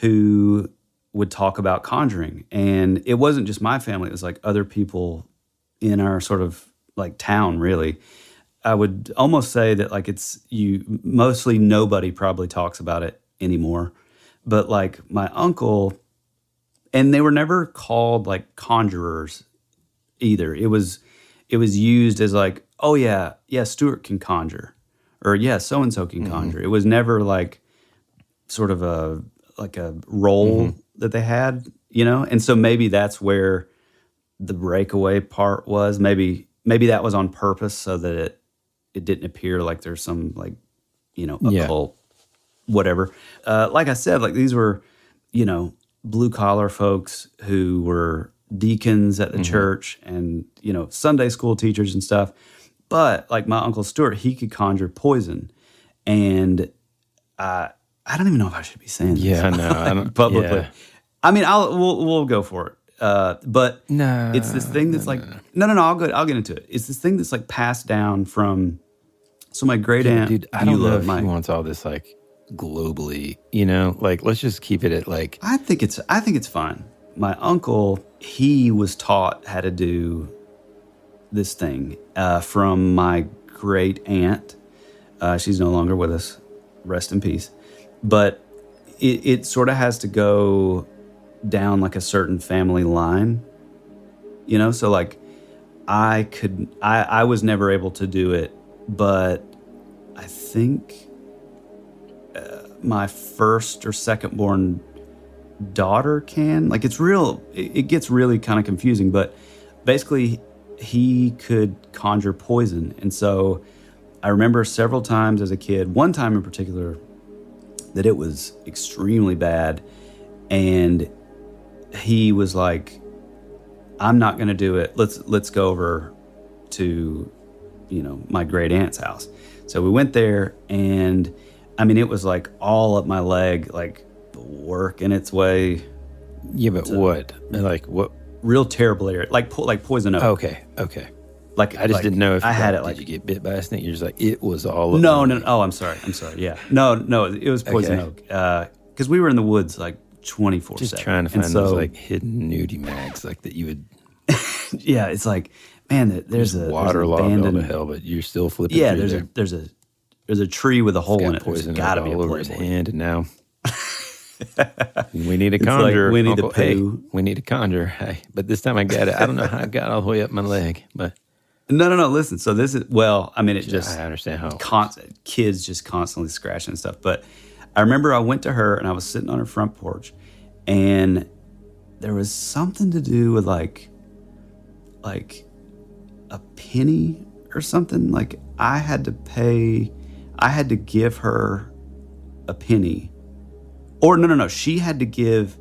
who would talk about conjuring. And it wasn't just my family, it was like other people in our sort of like town, really. I would almost say that like it's you, mostly nobody probably talks about it anymore. But like my uncle, and they were never called like conjurers either. It was it was used as like, oh yeah, yeah, Stuart can conjure. Or yeah, so-and-so can mm-hmm. conjure. It was never like sort of a like a role mm-hmm. that they had, you know? And so maybe that's where the breakaway part was. Maybe maybe that was on purpose so that it it didn't appear like there's some like, you know, occult, yeah. whatever. Uh, like I said, like these were, you know, blue-collar folks who were deacons at the mm-hmm. church and, you know, Sunday school teachers and stuff. But, like, my Uncle Stuart, he could conjure poison. And uh, I don't even know if I should be saying this yeah, no, I don't, publicly. Yeah. I mean, I'll we'll, we'll go for it. Uh, but no, it's this thing that's no, like, no, no. no, no, no, I'll, go, I'll get into it. It's this thing that's, like, passed down from, so my great-aunt, Dude, I don't know if my, he wants all this, like, globally, you know, like let's just keep it at like I think it's I think it's fine. My uncle, he was taught how to do this thing uh, from my great aunt. Uh, she's no longer with us, rest in peace. But it, it sort of has to go down like a certain family line, you know. So like, I could I I was never able to do it, but I think. Uh, my first or second born daughter can. Like it's real, it, it gets really kind of confusing, but basically he could conjure poison. And so I remember several times as a kid, one time in particular, that it was extremely bad. And he was like, I'm not going to do it. Let's let's go over to, you know, my great aunt's house. So we went there, and I mean, it was like all up my leg, like working its way. Yeah, but what? Like what? Real terrible area, like po- like poison oak. Okay, okay. Like I just like, didn't know if I had like, it. Like, did you get bit by a snake? You're just like it was all. No, no, no. Oh, I'm sorry. I'm sorry. Yeah. No, no. It was poison Okay. oak. Because uh, we were in the woods like twenty-four seven. Just trying to find and so, those like hidden nudie mags, like that you would. Yeah, it's like, man, there's There's a waterlogged all abandoned to hell, but you're still flipping. Yeah, through there's there. a there's a there's a tree with a hole Got in it. There's poison got to be a all over his Playboy. hand, and now we need a It's like conjure. Winnie the Uncle, hey, Pooh. we need a conjure. Hey, but this time I got it. I don't know how I got all the way up my leg, but No, no, no. Listen. So this is well. I mean, it just I understand how. constant kids just constantly scratching and stuff. But I remember I went to her and I was sitting on her front porch, and there was something to do with like, like a penny or something. Like I had to pay, I had to give her a penny, or no, no, no. She had to give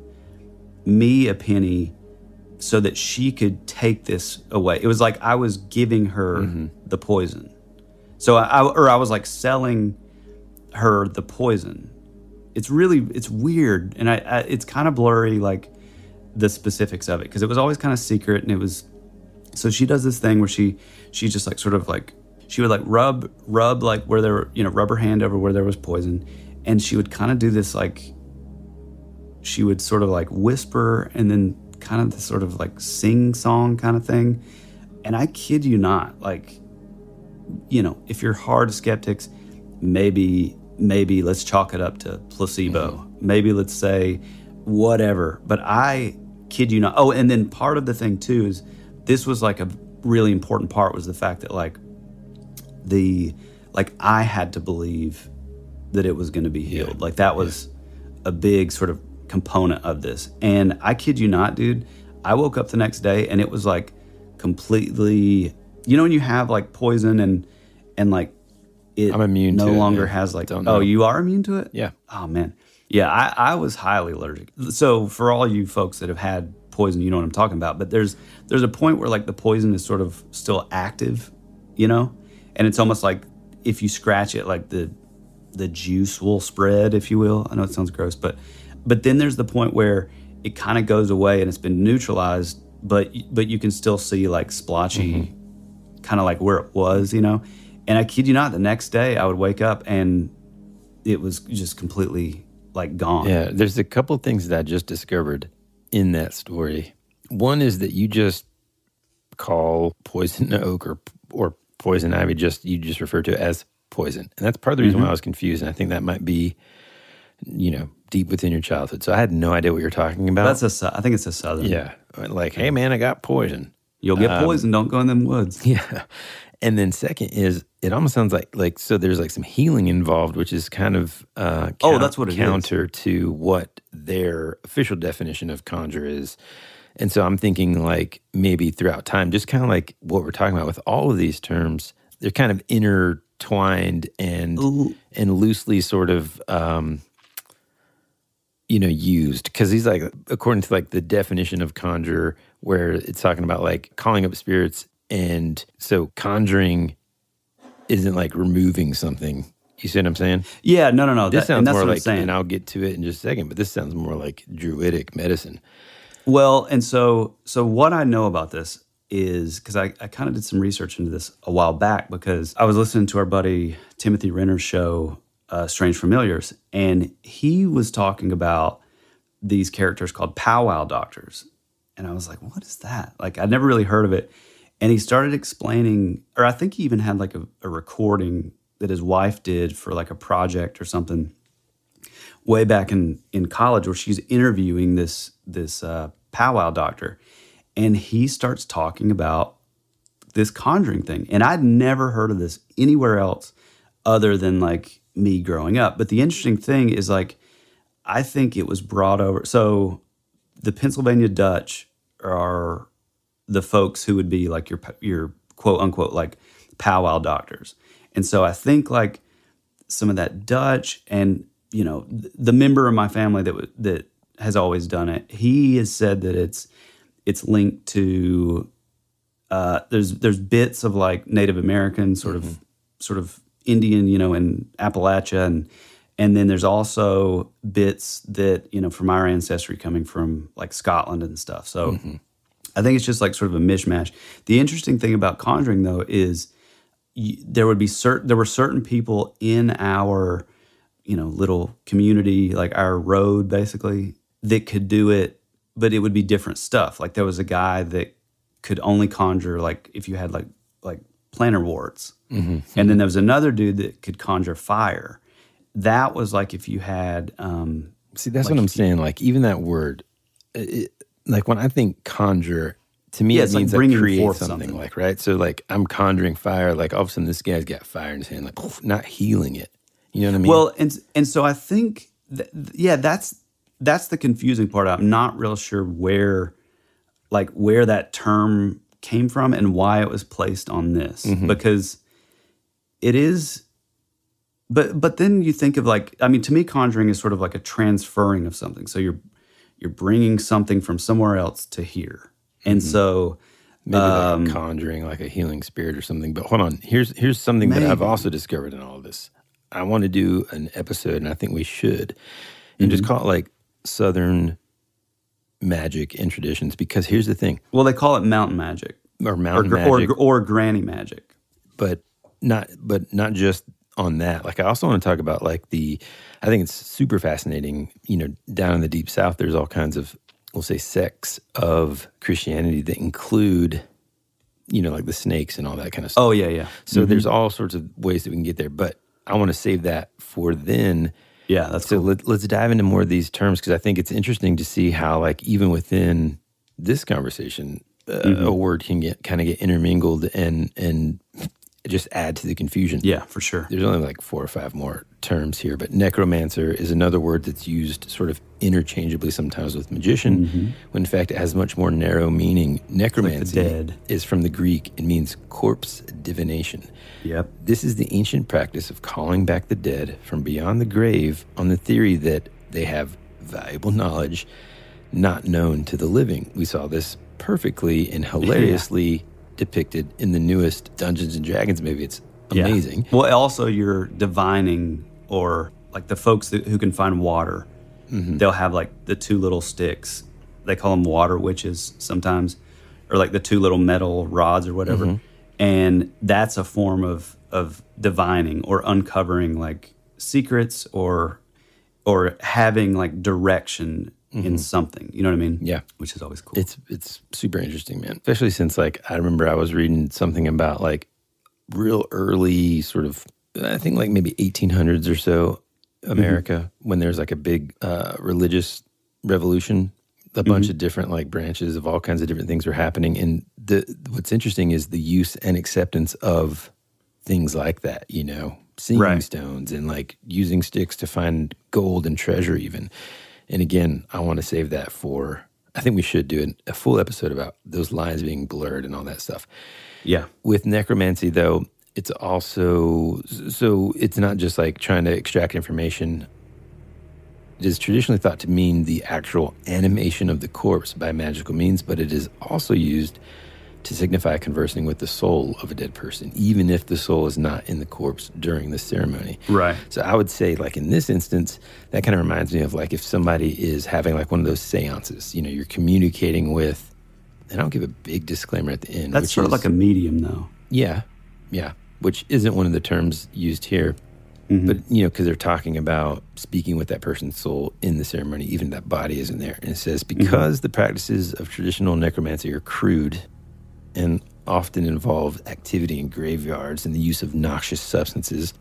me a penny so that she could take this away. It was like I was giving her Mm-hmm. the poison. So I, I, or I was like selling her the poison. It's really, it's weird. And I, I it's kind of blurry, like the specifics of it. Cause it was always kind of secret. And it was, so she does this thing where she, she just like sort of like, she would like rub, rub like where there were, you know, rub her hand over where there was poison. And she would kind of do this, like, she would sort of like whisper and then kind of this sort of like sing song kind of thing. And I kid you not, like, you know, if you're hard skeptics, maybe, maybe let's chalk it up to placebo. Mm-hmm. Maybe let's say whatever. But I kid you not. Oh, and then part of the thing too is this was like a really important part was the fact that like the, like I had to believe that it was going to be healed. Yeah. Like that was yeah. a big sort of component of this. And I kid you not, dude, I woke up the next day and it was like completely, you know, when you have like poison and, and like it I'm immune no to it, longer yeah. has like, Don't know. oh, you are immune to it? Yeah. Oh man. Yeah. I, I was highly allergic. So for all you folks that have had poison, you know what I'm talking about, but there's, there's a point where like the poison is sort of still active, you know, and it's almost like if you scratch it, like the, the juice will spread, if you will. I know it sounds gross, but but then there's the point where it kind of goes away and it's been neutralized, but but you can still see like splotchy, mm-hmm. kind of like where it was, you know. And I kid you not, the next day I would wake up and it was just completely like gone. Yeah, there's a couple things that I just discovered in that story. One is that you just call poison oak or or poison ivy, just you just refer to it as poison. And that's part of the reason mm-hmm. why I was confused. And I think that might be, you know, deep within your childhood. So I had no idea what you're talking about. That's a, I think it's a southern. Yeah. Like, hey man, I got poison. You'll get um, poison. Don't go in them woods. Yeah. And then second is, it almost sounds like, like, so there's like some healing involved, which is kind of, uh, count, oh, that's what it counter is. to what their official definition of conjure is. And so I'm thinking like maybe throughout time, just kind of like what we're talking about with all of these terms, they're kind of intertwined and Ooh. and loosely sort of, um, you know, used. Because he's like, according to like the definition of conjure, where it's talking about like calling up spirits. And so conjuring isn't like removing something. You see what I'm saying? Yeah, no, no, no. This that, sounds and that's more what like, I'm saying. and I'll get to it in just a second, but this sounds more like druidic medicine. Well, and so so what I know about this is, because I, I kind of did some research into this a while back, because I was listening to our buddy Timothy Renner's show, uh, Strange Familiars, and he was talking about these characters called powwow doctors. And I was like, what is that? Like, I'd never really heard of it. And he started explaining, or I think he even had like a, a recording that his wife did for like a project or something way back in, in college, where she's interviewing this, this uh, powwow doctor. And he starts talking about this conjuring thing. And I'd never heard of this anywhere else other than like me growing up. But the interesting thing is like, I think it was brought over. So the Pennsylvania Dutch are the folks who would be like your your quote unquote like powwow doctors. And so I think like some of that Dutch and, you know, the member of my family that w- that has always done it, he has said that it's it's linked to uh, there's there's bits of like Native American sort mm-hmm. of sort of Indian, you know, in Appalachia, and and then there's also bits that, you know, from our ancestry coming from like Scotland and stuff. So mm-hmm. I think it's just like sort of a mishmash. The interesting thing about conjuring though is y- there would be certain there were certain people in our, you know, little community, like our road basically, that could do it, but it would be different stuff. Like there was a guy that could only conjure like if you had like like plantar warts. Mm-hmm. And then there was another dude that could conjure fire. That was like if you had um see that's like what I'm saying, like even that word it, like when I think conjure, to me yeah, it it's means like bringing like create forth something, something, like right. So like I'm conjuring fire, like all of a sudden this guy's got fire in his hand, like poof, not healing it. You know what I mean? Well, and and so I think th- yeah, that's that's the confusing part. I'm not real sure where like where that term came from and why it was placed on this, mm-hmm. because it is. But but then you think of like, I mean, to me, conjuring is sort of like a transferring of something. So you're you're bringing something from somewhere else to here, and mm-hmm. so maybe um, like conjuring like a healing spirit or something. But hold on, here's here's something maybe. that I've also discovered in all of this. I want to do an episode, and I think we should, and mm-hmm. just call it like Southern magic and traditions. Because here's the thing. Well, they call it mountain magic or mountain or, magic or, or granny magic, but not but not just on that. Like I also want to talk about like the. I think it's super fascinating. You know, down in the deep South, there's all kinds of we'll say sects of Christianity that include, you know, like the snakes and all that kind of stuff. Oh yeah, yeah. So mm-hmm. there's all sorts of ways that we can get there, but I want to save that for then. Yeah, that's so. Cool. Let, let's dive into more of these terms because I think it's interesting to see how, like, even within this conversation, uh, mm-hmm. a word can get kind of get intermingled and and just add to the confusion. Yeah, for sure. There's only like four or five more terms here, but necromancer is another word that's used sort of interchangeably sometimes with magician, mm-hmm. when in fact it has much more narrow meaning. Necromancy like the dead. is from the Greek. It means corpse divination. Yep. This is the ancient practice of calling back the dead from beyond the grave on the theory that they have valuable knowledge not known to the living. We saw this perfectly and hilariously yeah. depicted in the newest Dungeons and Dragons movie. It's amazing. Yeah. Well, also you're divining, or like the folks that, who can find water, mm-hmm. they'll have like the two little sticks. They call them water witches sometimes, or like the two little metal rods or whatever. Mm-hmm. And that's a form of of divining or uncovering like secrets or or having like direction mm-hmm. in something. You know what I mean? Yeah. Which is always cool. It's it's super interesting, man. Especially since like I remember I was reading something about like real early sort of, I think like maybe eighteen hundreds or so America, mm-hmm. when there's like a big uh, religious revolution. A bunch mm-hmm. of different like branches of all kinds of different things were happening. And the what's interesting is the use and acceptance of things like that, you know, singing right. stones and like using sticks to find gold and treasure even. And again, I want to save that for, I think we should do an, a full episode about those lines being blurred and all that stuff. Yeah. With necromancy though, it's also, so it's not just like trying to extract information. It is traditionally thought to mean the actual animation of the corpse by magical means, but it is also used to signify conversing with the soul of a dead person, even if the soul is not in the corpse during the ceremony. Right. So I would say, like in this instance, that kind of reminds me of like if somebody is having like one of those seances, you know, you're communicating with, and I'll give a big disclaimer at the end. That's which sort is, of like a medium, though. Yeah, yeah, which isn't one of the terms used here. Mm-hmm. But, you know, because they're talking about speaking with that person's soul in the ceremony, even that body isn't there. And it says, because mm-hmm. the practices of traditional necromancy are crude and often involve activity in graveyards and the use of noxious substances,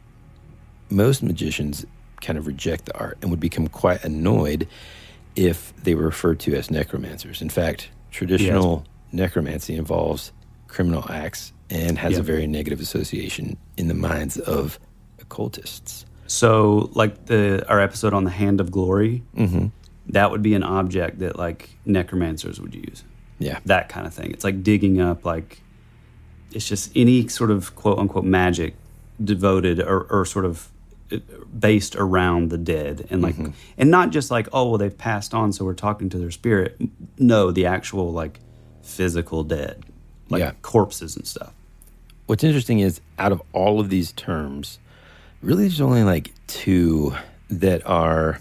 most magicians kind of reject the art and would become quite annoyed if they were referred to as necromancers. In fact, traditional yes. necromancy involves criminal acts and has yep. a very negative association in the minds of occultists. So, like the our episode on the Hand of Glory, mm-hmm. that would be an object that like necromancers would use. Yeah. That kind of thing. It's like digging up, like, it's just any sort of quote unquote magic devoted or, or sort of based around the dead. And like, mm-hmm. and not just like, oh, well, they've passed on, so we're talking to their spirit. No, the actual like physical dead, like yeah. corpses and stuff. What's interesting is out of all of these terms, really there's only like two that are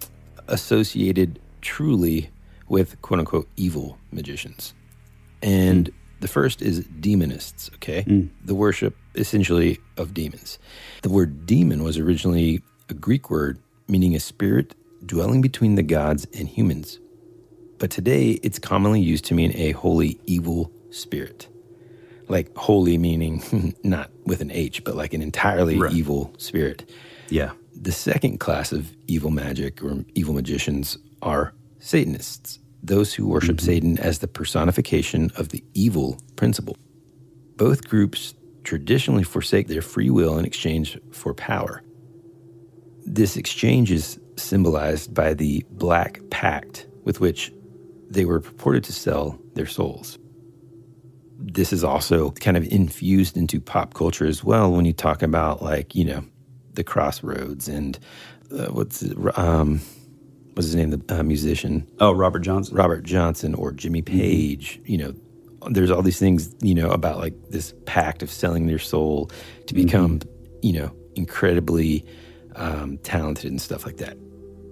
associated truly with quote unquote evil magicians. And mm. the first is demonists, okay? Mm. The worship essentially of demons. The word demon was originally a Greek word meaning a spirit dwelling between the gods and humans. But today it's commonly used to mean a wholly evil spirit. Like holy meaning not with an H, but like an entirely right. evil spirit. Yeah. The second class of evil magic or evil magicians are Satanists, those who worship mm-hmm. Satan as the personification of the evil principle. Both groups traditionally forsake their free will in exchange for power. This exchange is symbolized by the Black Pact with which they were purported to sell their souls. This is also kind of infused into pop culture as well when you talk about, like, you know, the Crossroads and uh, what's it, um, what's his name, the uh, musician? Oh, Robert Johnson. Robert Johnson or Jimmy Page. Mm-hmm. You know, there's all these things, you know, about like this pact of selling their soul to become, mm-hmm. you know, incredibly um, talented and stuff like that.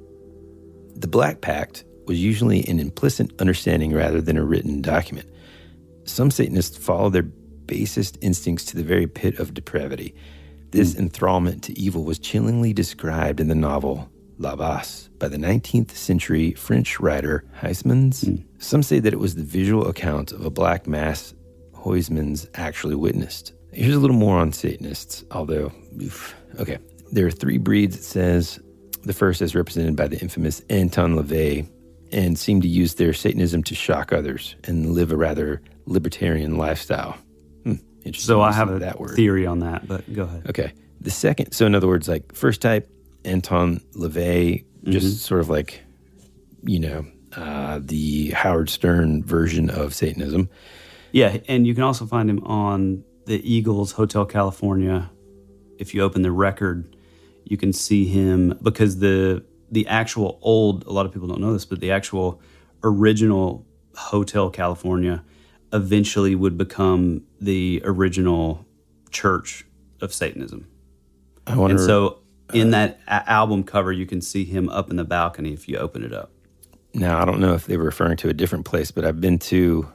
The Black Pact was usually an implicit understanding rather than a written document. Some Satanists follow their basest instincts to the very pit of depravity. This mm. enthrallment to evil was chillingly described in the novel La Basse by the nineteenth century French writer Huysmans. Mm. Some say that it was the visual account of a black mass Huysmans actually witnessed. Here's a little more on Satanists, although, oof, okay. There are three breeds, it says. The first is represented by the infamous Anton LaVey, and seem to use their Satanism to shock others and live a rather libertarian lifestyle. Hmm, interesting. So I have a that word. theory on that, but go ahead. Okay. The second, so in other words, like first type, Anton LaVey, mm-hmm. just sort of like, you know, uh, the Howard Stern version of Satanism. Yeah, and you can also find him on the Eagles Hotel California. If you open the record, you can see him, because the the actual old, a lot of people don't know this, but the actual original Hotel California eventually would become the original church of Satanism. I wonder, and so in uh, that a- album cover, you can see him up in the balcony if you open it up. Now, I don't know if they were referring to a different place, but I've been to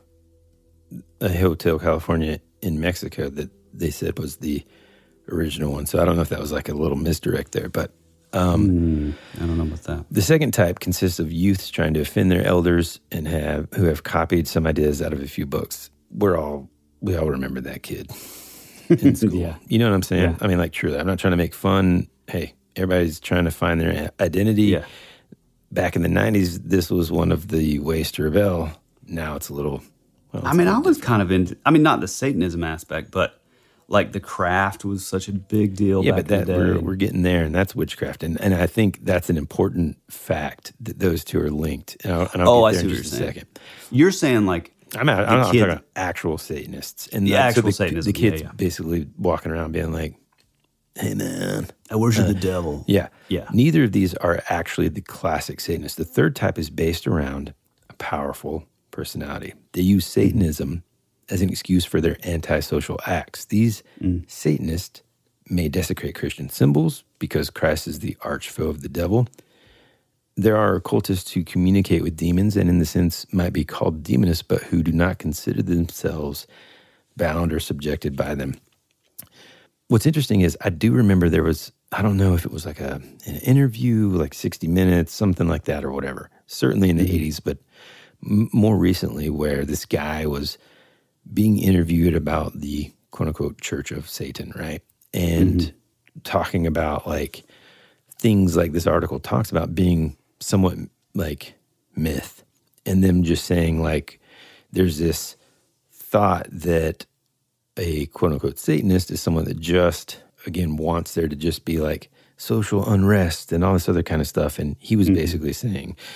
a Hotel California in Mexico that they said was the original one. So I don't know if that was like a little misdirect there, but Um, mm, I don't know about that. The second type consists of youths trying to offend their elders and have who have copied some ideas out of a few books. We're all we all remember that kid in school. Yeah. You know what I'm saying? Yeah. I mean, like, truly, I'm not trying to make fun. Hey, everybody's trying to find their identity. Yeah. Back in the nineties, this was one of the ways to rebel. Now it's a little. Well, I mean, I was different. kind of into. I mean, not the Satanism aspect, but. Like the craft was such a big deal yeah, back but that, in the day. We're, we're getting there, and that's witchcraft. And and I think that's an important fact that those two are linked. And I'll, and I'll oh, get I there see in what just you're a saying. second. You're saying like I'm not, I'm not talking about actual Satanists. And the that, actual so the, Satanism. The kid's yeah, yeah. basically walking around being like, hey, man. I worship uh, the devil. Yeah. Yeah. Neither of these are actually the classic Satanists. The third type is based around a powerful personality. They use Satanism mm-hmm. as an excuse for their antisocial acts. These mm. Satanists may desecrate Christian symbols because Christ is the arch foe of the devil. There are occultists who communicate with demons and in the sense might be called demonists, but who do not consider themselves bound or subjected by them. What's interesting is I do remember there was, I don't know if it was like a an interview, like sixty minutes, something like that or whatever, certainly in the mm-hmm. eighties, but m- more recently where this guy was being interviewed about the quote-unquote Church of Satan, right? And mm-hmm. talking about, like, things like this article talks about being somewhat, like, myth. And them just saying, like, there's this thought that a quote-unquote Satanist is someone that just, again, wants there to just be, like, social unrest and all this other kind of stuff. And he was mm-hmm. basically saying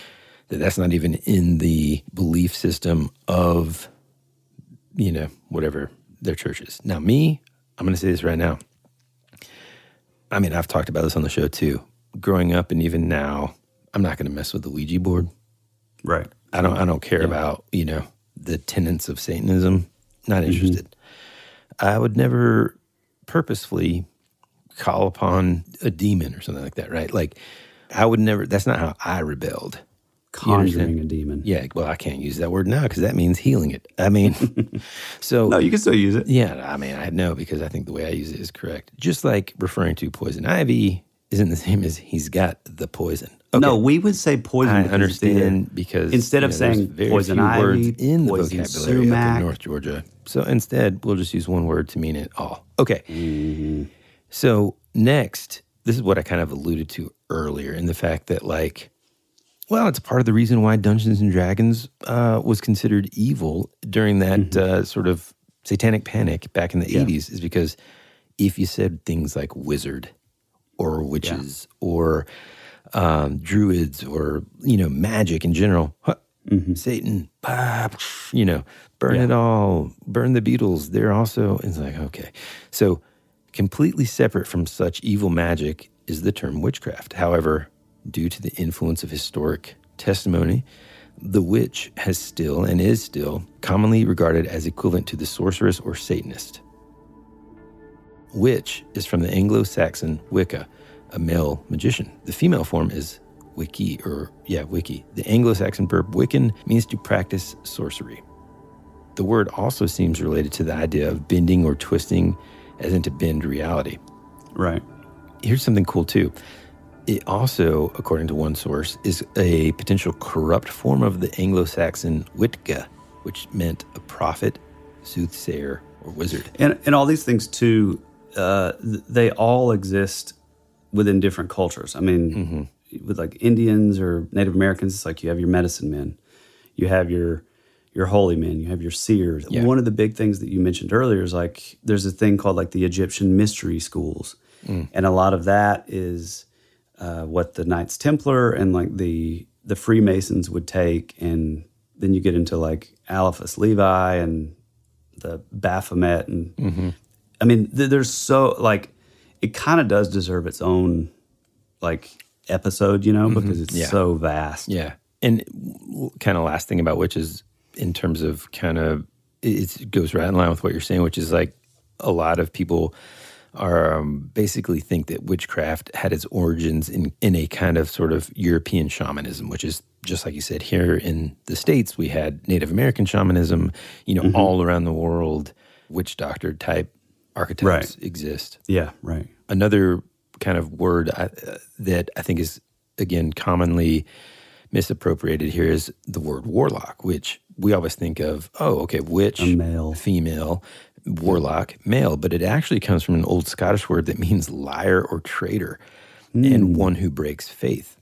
that that's not even in the belief system of, you know, whatever their church is. Now, me, I'm going to say this right now. I mean, I've talked about this on the show too. Growing up and even now, I'm not going to mess with the Ouija board. Right. I don't. I don't care yeah. about, you know, the tenets of Satanism. Not interested. Mm-hmm. I would never purposefully call upon a demon or something like that. Right? Like, I would never. That's not how I rebelled. Conjuring a demon. Yeah. Well, I can't use that word now because that means healing it. I mean, so no, you can still use it. Yeah. I mean, I know because I think the way I use it is correct. Just like referring to poison ivy isn't the same as he's got the poison. Okay. No, we would say poison. I understand because instead you of know, saying very poison few ivy, words in the poison vocabulary sumac. up in North Georgia. So instead, we'll just use one word to mean it all. Okay. Mm-hmm. So next, this is what I kind of alluded to earlier in the fact that, like, well, it's part of the reason why Dungeons and Dragons uh, was considered evil during that mm-hmm. uh, sort of satanic panic back in the yeah. eighties is because if you said things like wizard or witches yeah. or um, druids or, you know, magic in general, huh, mm-hmm. Satan, bah, you know, burn yeah. it all, burn the Beatles. They're also, it's like, okay. So completely separate from such evil magic is the term witchcraft. However, due to the influence of historic testimony, the witch has still and is still commonly regarded as equivalent to the sorceress or Satanist. Witch is from the Anglo-Saxon Wicca, a male magician. The female form is Wicca, or yeah, Wicca. The Anglo-Saxon verb Wiccan means to practice sorcery. The word also seems related to the idea of bending or twisting, as in to bend reality. Right. Here's something cool too. It also, according to one source, is a potential corrupt form of the Anglo-Saxon Witga, which meant a prophet, soothsayer, or wizard. And and all these things too, uh, they all exist within different cultures. I mean, mm-hmm. with like Indians or Native Americans, it's like you have your medicine men, you have your your holy men, you have your seers. Yeah. One of the big things that you mentioned earlier is like there's a thing called like the Egyptian mystery schools, mm. and a lot of that is Uh, what the Knights Templar and like the the Freemasons would take, and then you get into like Eliphas Levi and the Baphomet, and mm-hmm. I mean, th- there's so like it kind of does deserve its own like episode, you know, mm-hmm. because it's yeah. so vast. Yeah, and kind of last thing about witches in terms of kind of it goes right in line with what you're saying, which is like a lot of people are um, basically think that witchcraft had its origins in, in a kind of sort of European shamanism, which is just like you said, here in the States, we had Native American shamanism, you know, mm-hmm. all around the world, witch doctor type archetypes right. exist. Yeah, right. Another kind of word I, uh, that I think is, again, commonly misappropriated here is the word warlock, which we always think of, oh, okay, witch, a male, female, warlock, male, but it actually comes from an old Scottish word that means liar or traitor mm. and one who breaks faith.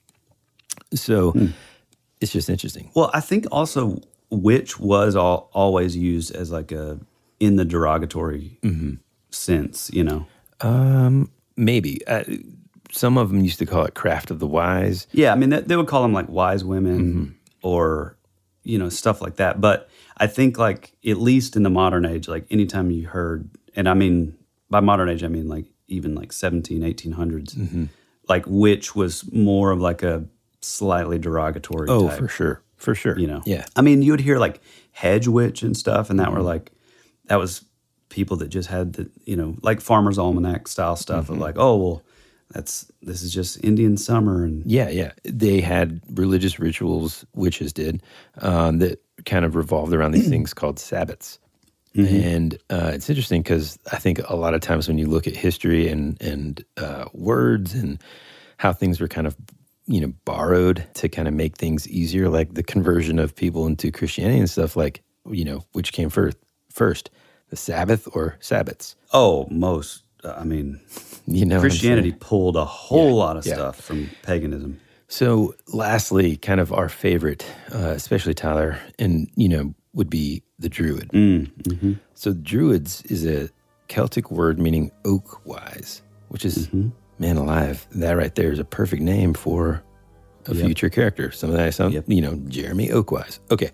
So mm. it's just interesting. Well, I think also witch was all, always used as like a, in the derogatory mm-hmm. sense, you know? Um, maybe. Uh, some of them used to call it craft of the wise. Yeah, I mean, they, they would call them like wise women mm-hmm. or, you know, stuff like that. But I think like at least in the modern age, like anytime you heard, and I mean, by modern age, I mean like even like seventeen, eighteen hundreds, mm-hmm. like witch was more of like a slightly derogatory oh, type. for sure. For sure. You know? Yeah. I mean, you would hear like hedge witch and stuff, and that mm-hmm. were like, that was people that just had the, you know, like Farmer's Almanac style stuff mm-hmm. of like, oh, well, that's, this is just Indian summer. And yeah, yeah. They had religious rituals, witches did, um, that kind of revolved around these things called Sabbats. Mm-hmm. And uh, it's interesting because I think a lot of times when you look at history and, and uh, words and how things were kind of, you know, borrowed to kind of make things easier, like the conversion of people into Christianity and stuff, like, you know, which came first, first the Sabbath or Sabbats? Oh, most, uh, I mean, you know, Christianity pulled a whole yeah, lot of yeah. stuff from paganism. So lastly, kind of our favorite, uh, especially Tyler, and, you know, would be the Druid. Mm, mm-hmm. So Druids is a Celtic word meaning oak wise, which is, mm-hmm. man alive, that right there is a perfect name for a Yep. future character. Some of that I sound, Yep. you know, Jeremy Oakwise. Okay.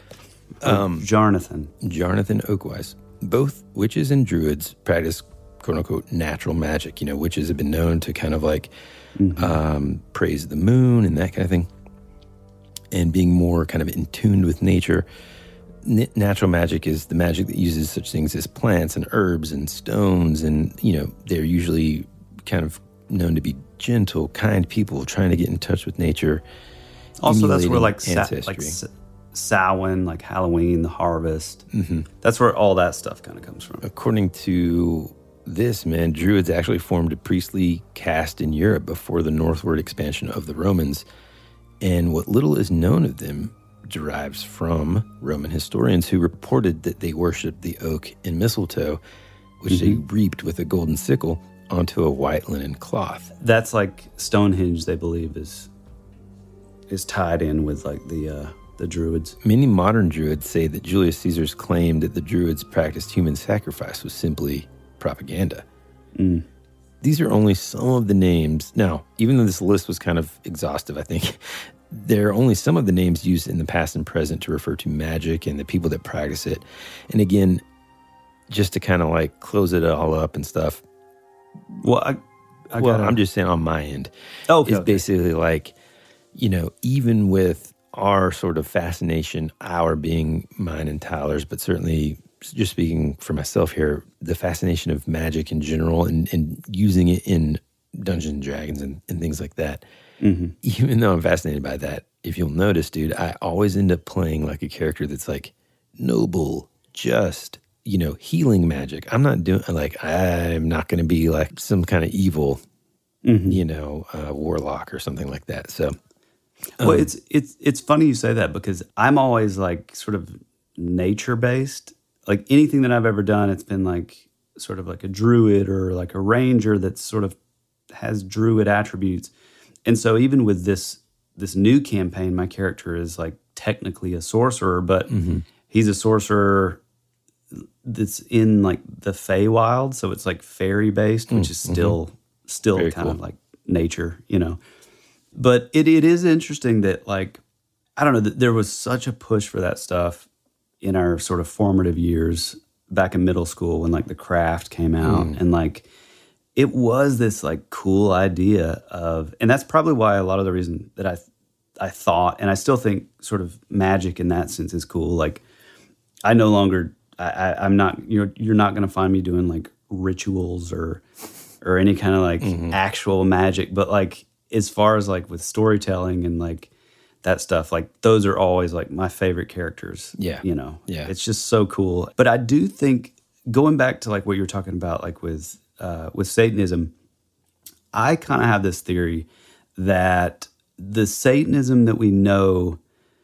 Um, Jarnathan. Jarnathan Oakwise. Both witches and druids practice quote unquote natural magic. You know, witches have been known to kind of like Mm-hmm. um, praise the moon and that kind of thing, and being more kind of in tune with nature. N- natural magic is the magic that uses such things as plants and herbs and stones, and you know, they're usually kind of known to be gentle, kind people trying to get in touch with nature. Also, that's where emulating like Sa- ancestry. like S- Samhain, like Halloween, the harvest. Mm-hmm. That's where all that stuff kind of comes from. According to this, man, druids actually formed a priestly caste in Europe before the northward expansion of the Romans, and what little is known of them derives from Roman historians who reported that they worshipped the oak and mistletoe, which Mm-hmm. they reaped with a golden sickle onto a white linen cloth. That's like Stonehenge, they believe, is is tied in with like the uh, the Druids. Many modern druids say that Julius Caesar's claim that the druids practiced human sacrifice was simply propaganda. Mm. These are only some of the names. Now, even though this list was kind of exhaustive, I think, there are only some of the names used in the past and present to refer to magic and the people that practice it. And again, just to kind of like close it all up and stuff. Well, I, I well, gotta, I'm just saying on my end. Oh, okay, it's okay. basically like, you know, even with our sort of fascination, our being mine and Tyler's, but certainly just speaking for myself here, the fascination of magic in general and, and using it in Dungeons and Dragons and, and things like that. Mm-hmm. Even though I'm fascinated by that, if you'll notice, dude, I always end up playing like a character that's like noble, just, you know, healing magic. I'm not doing like, I'm not going to be like some kind of evil, Mm-hmm. you know, uh, warlock or something like that. So, um, well, it's it's it's funny you say that because I'm always like sort of nature based. Like anything that I've ever done, it's been like sort of like a druid or like a ranger that sort of has druid attributes. And so even with this this new campaign, my character is like technically a sorcerer, but mm-hmm. he's a sorcerer that's in like the Feywild, so it's like fairy based, which is still mm-hmm. still Very kind cool. of like nature, you know. But it it is interesting that like I don't know that there was such a push for that stuff in our sort of formative years back in middle school when like the craft came out Mm. and like it was this like cool idea of, and that's probably why a lot of the reason that I I thought, and I still think sort of magic in that sense is cool. Like I no longer, I, I, I'm not, you're you're not going to find me doing like rituals or or any kind of like Mhm. actual magic, but like as far as like with storytelling and like that stuff, like those are always like my favorite characters. Yeah. You know, Yeah. it's just so cool. But I do think going back to like what you were talking about, like with uh, with Satanism, I kind of have this theory that the Satanism that we know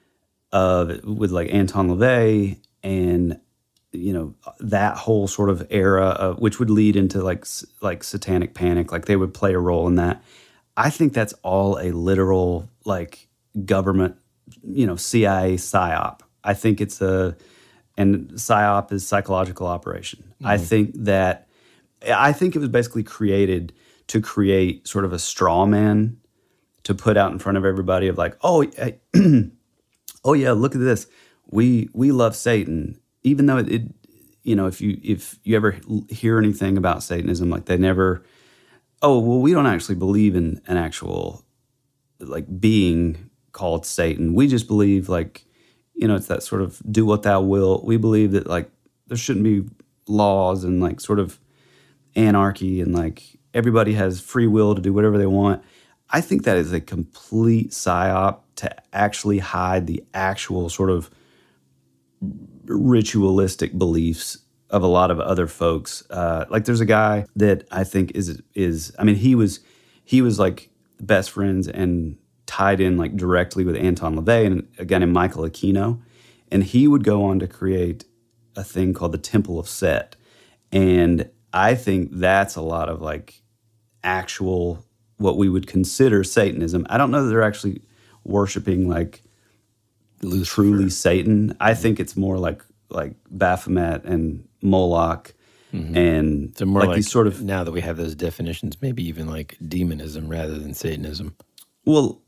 of with like Anton LaVey and you know that whole sort of era of which would lead into like s- like satanic panic, like they would play a role in that. I think that's all a literal like government, you know, C I A psyop. I think it's a, and psyop is psychological operation. I think that, I think it was basically created to create sort of a straw man to put out in front of everybody of like, oh, hey, oh yeah, look at this. We we love Satan, even though it, it, you know, if you if you ever hear anything about Satanism, like they never, oh well, we don't actually believe in an actual like being called Satan. We just believe like, you know, it's that sort of do what thou will. We believe that like there shouldn't be laws and like sort of anarchy and like everybody has free will to do whatever they want. I think that is a complete psyop to actually hide the actual sort of ritualistic beliefs of a lot of other folks. Uh, like there's a guy that I think is is I mean he was he was like best friends and tied in like directly with Anton LaVey and a guy named Michael Aquino, and he would go on to create a thing called the Temple of Set, and I think that's a lot of like actual what we would consider Satanism. I don't know that they're actually worshiping like Lucifer. truly Satan. I think it's more like like Baphomet and Moloch Mhm. and So more like, like, these sort of now that we have those definitions, maybe even like demonism rather than Satanism. well,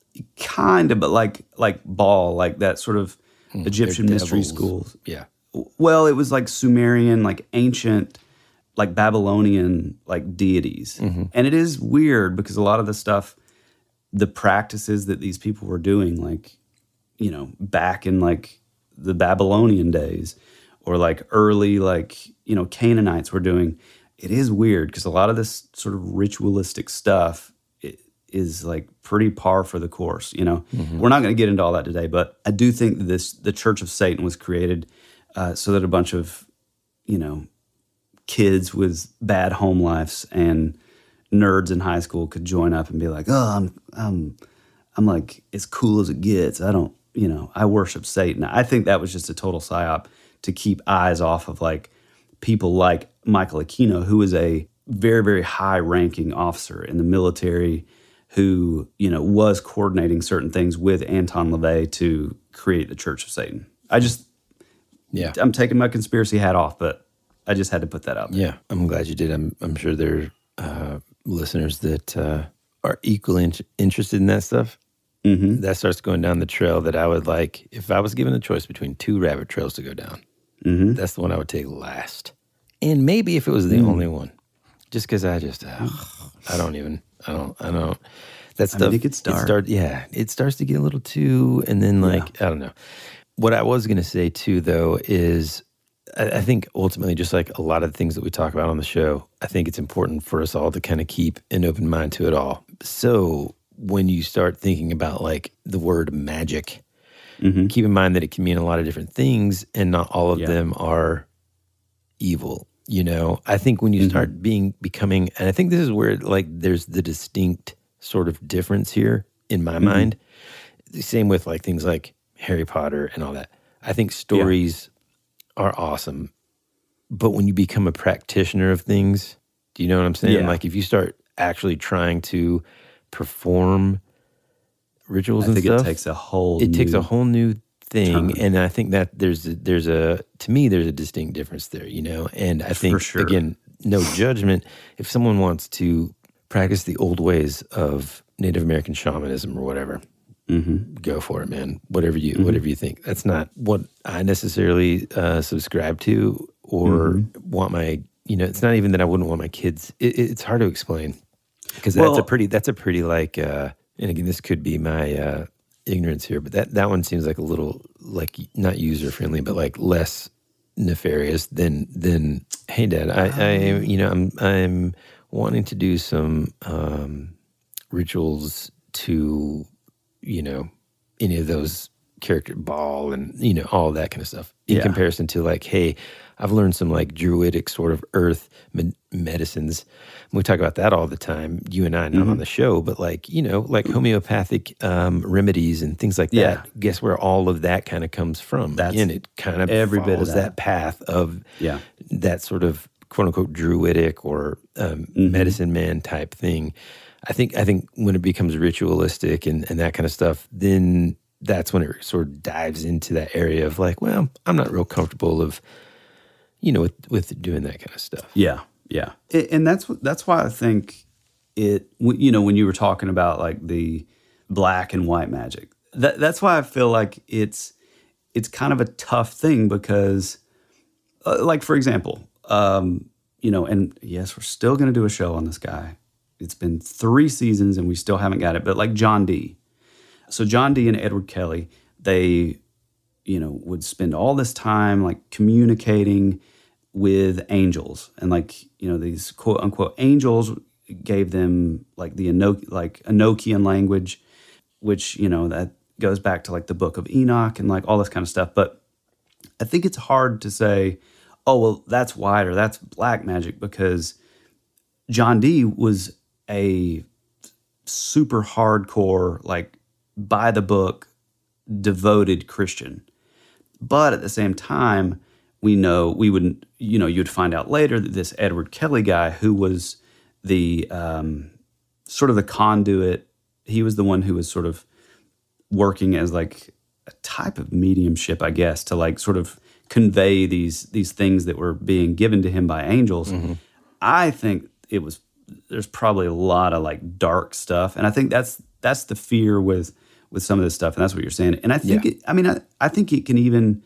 kind of, but like like Baal, like that sort of mm, Egyptian mystery schools. Yeah. Well, it was like Sumerian, like ancient, like Babylonian, like deities. Mm-hmm. And it is weird because a lot of the stuff, the practices that these people were doing, like, you know, back in like the Babylonian days or like early, like, you know, Canaanites were doing, it is weird because a lot of this sort of ritualistic stuff is like pretty par for the course, you know. Mm-hmm. We're not going to get into all that today, but I do think that this, the Church of Satan was created uh, so that a bunch of, you know, kids with bad home lives and nerds in high school could join up and be like, oh, I'm, I'm, I'm like as cool as it gets. I don't, you know, I worship Satan. I think that was just a total psyop to keep eyes off of like people like Michael Aquino, who was a very, very high-ranking officer in the military who, you know, was coordinating certain things with Anton LaVey to create the Church of Satan. I just, yeah, I'm taking my conspiracy hat off, but I just had to put that out there. Yeah, I'm glad you did. I'm, I'm sure there are uh, listeners that uh, are equally in- interested in that stuff. Mm-hmm. That starts going down the trail that I would like, if I was given a choice between two rabbit trails to go down, mm-hmm. that's the one I would take last. And maybe if it was the mm. only one, just because I just, uh, I don't even, I don't, I don't, that stuff, I mean, it gets dark. It start, yeah, it starts to get a little too, and then like, yeah. I don't know. What I was going to say too, though, is I, I think ultimately, just like a lot of the things that we talk about on the show, I think it's important for us all to kind of keep an open mind to it all. So when you start thinking about like the word magic, mm-hmm. keep in mind that it can mean a lot of different things and not all of yeah. them are evil. You know, I think when you mm-hmm. start being, becoming, and I think this is where like there's the distinct sort of difference here in my mm-hmm. mind. The same with like things like Harry Potter and all that. I think stories yeah. are awesome. But when you become a practitioner of things, do you know what I'm saying? Yeah. Like if you start actually trying to perform rituals I and think stuff, it takes a whole it new takes a whole new thing. turn. And I think that there's a, there's a, to me, there's a distinct difference there, you know? And I think, For sure. again, no judgment. If someone wants to practice the old ways of Native American shamanism or whatever, mm-hmm. go for it, man. Whatever you, mm-hmm. whatever you think. That's not what I necessarily uh, subscribe to or mm-hmm. want my, you know, it's not even that I wouldn't want my kids. It, it's hard to explain because well, that's a pretty, that's a pretty like, uh, and again, this could be my uh, ignorance here, but that, that one seems like a little like not user friendly, but like less nefarious than than hey, Dad, I, I you know I'm I'm wanting to do some um, rituals to you know any of those character Baal and you know all that kind of stuff in yeah. comparison to like hey, I've learned some like druidic sort of earth med- medicines. We talk about that all the time, you and I, not mm-hmm. on the show, but like, you know, like homeopathic um, remedies and things like yeah. that. Guess where all of that kind of comes from? That's Again, it kind of every follows bit of that. that path of yeah. that sort of quote unquote druidic or um, mm-hmm. medicine man type thing. I think I think when it becomes ritualistic and, and that kind of stuff, then that's when it sort of dives into that area of like, well, I'm not real comfortable of, you know, with, with doing that kind of stuff. Yeah. Yeah, and that's that's why I think it. You know, when you were talking about like the black and white magic, that that's why I feel like it's it's kind of a tough thing because, uh, like for example, um, you know, and yes, we're still going to do a show on this guy. It's been three seasons and we still haven't got it. But like John Dee, so John Dee and Edward Kelly, they, you know, would spend all this time like communicating with angels, and like you know these quote unquote angels gave them like the Enoch, like Enochian language, which you know that goes back to like the Book of Enoch and like all this kind of stuff. But I think it's hard to say, oh well, that's white or that's black magic because John Dee was a super hardcore, like by the book, devoted Christian, but at the same time, we know we wouldn't, you know, you'd find out later that this Edward Kelly guy, who was the um, sort of the conduit, he was the one who was sort of working as like a type of mediumship, I guess, to like sort of convey these these things that were being given to him by angels. Mm-hmm. I think it was there's probably a lot of like dark stuff, and I think that's that's the fear with with some of this stuff, and that's what you're saying. And I think Yeah. it, I mean I, I think it can even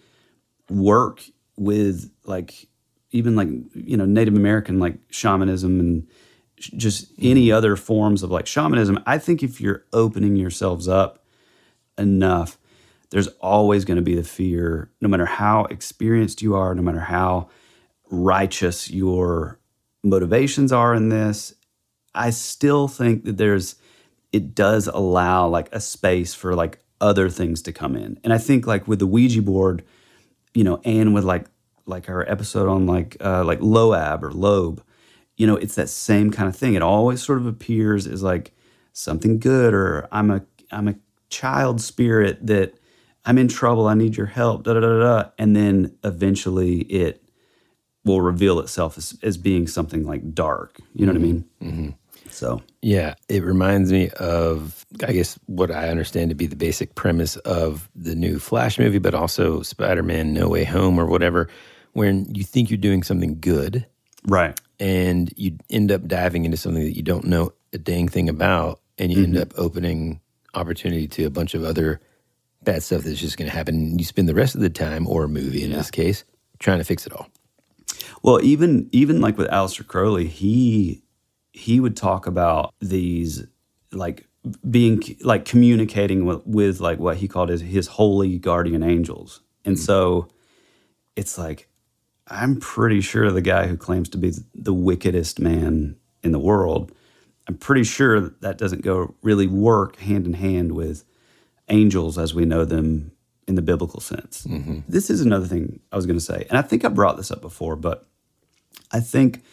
work with like even like you know Native American like shamanism and sh- just any other forms of like shamanism. I think if you're opening yourselves up enough, there's always going to be the fear, no matter how experienced you are, no matter how righteous your motivations are in this. I still think that there's, it does allow like a space for like other things to come in. And I think like with the Ouija board, you know, and with like, like our episode on like, uh, like Loab or Loeb, you know, it's that same kind of thing. It always sort of appears as like something good, or I'm a, I'm a child spirit that I'm in trouble. I need your help. Da da da da. And then eventually it will reveal itself as, as being something like dark. You know mm-hmm. what I mean? Mm-hmm. So yeah, it reminds me of, I guess, what I understand to be the basic premise of the new Flash movie, but also Spider-Man No Way Home or whatever, when you think you're doing something good, right, and you end up diving into something that you don't know a dang thing about, and you mm-hmm. end up opening opportunity to a bunch of other bad stuff that's just going to happen. You spend the rest of the time, or a movie in yeah. this case, trying to fix it all. Well, even even like with Aleister Crowley, he he would talk about these like being like communicating with, with like what he called his his holy guardian angels, and mm-hmm. so it's like I'm pretty sure the guy who claims to be the wickedest man in the world, I'm pretty sure that, that doesn't go really work hand in hand with angels as we know them in the biblical sense. Mm-hmm. This is another thing I was going to say, and I think I brought this up before, but I think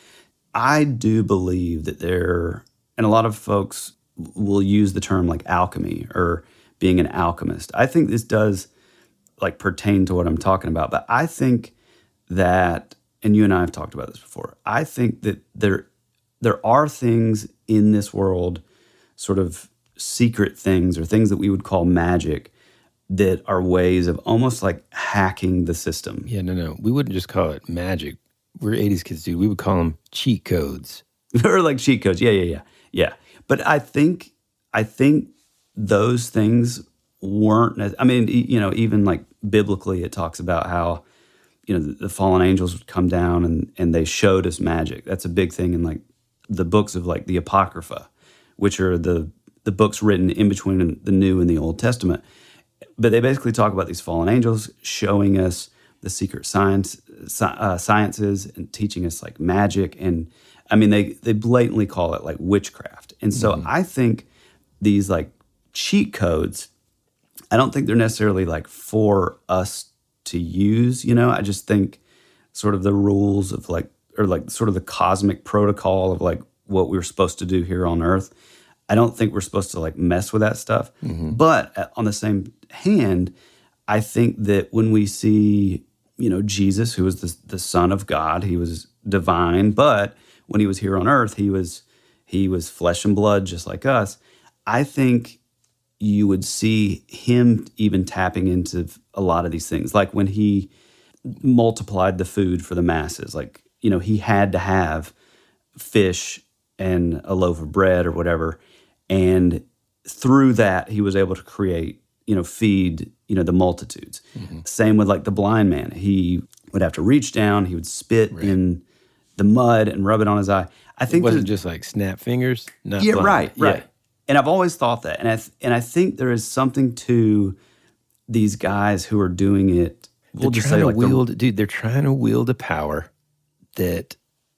I do believe that there, and a lot of folks will use the term like alchemy or being an alchemist. I think this does like pertain to what I'm talking about, but I think that, and you and I have talked about this before, I think that there there are things in this world, sort of secret things or things that we would call magic, that are ways of almost like hacking the system. Yeah, no, no. We wouldn't just call it magic. We're eighties kids, dude. We would call them cheat codes. Or like cheat codes. Yeah, yeah, yeah. Yeah. But I think, I think those things weren't, I mean, you know, even like biblically it talks about how, you know, the, the fallen angels would come down and, and they showed us magic. That's a big thing in like the books of like the Apocrypha, which are the, the books written in between the New and the Old Testament. But they basically talk about these fallen angels showing us the secret science, uh, sciences and teaching us like magic. And I mean, they, they blatantly call it like witchcraft. And so mm-hmm. I think these like cheat codes, I don't think they're necessarily like for us to use, you know, I just think sort of the rules of like, or like sort of the cosmic protocol of like what we're supposed to do here on Earth. I don't think we're supposed to like mess with that stuff. Mm-hmm. But on the same hand, I think that when we see, you know, Jesus, who was the, the Son of God, he was divine, but when he was here on earth, he was he was flesh and blood just like us. I think you would see him even tapping into a lot of these things. Like when he multiplied the food for the masses, like, you know, he had to have fish and a loaf of bread or whatever. And through that, he was able to create, you know, feed, you know, the multitudes. Mm-hmm. Same with like the blind man. He would have to reach down, he would spit right. in the mud and rub it on his eye. I think it wasn't just like snap fingers. Not yeah, blind. right, yeah. right. And I've always thought that. And I, th- and I think there is something to these guys who are doing it. We'll they're just trying say to like wield, the, dude, they're trying to wield a power that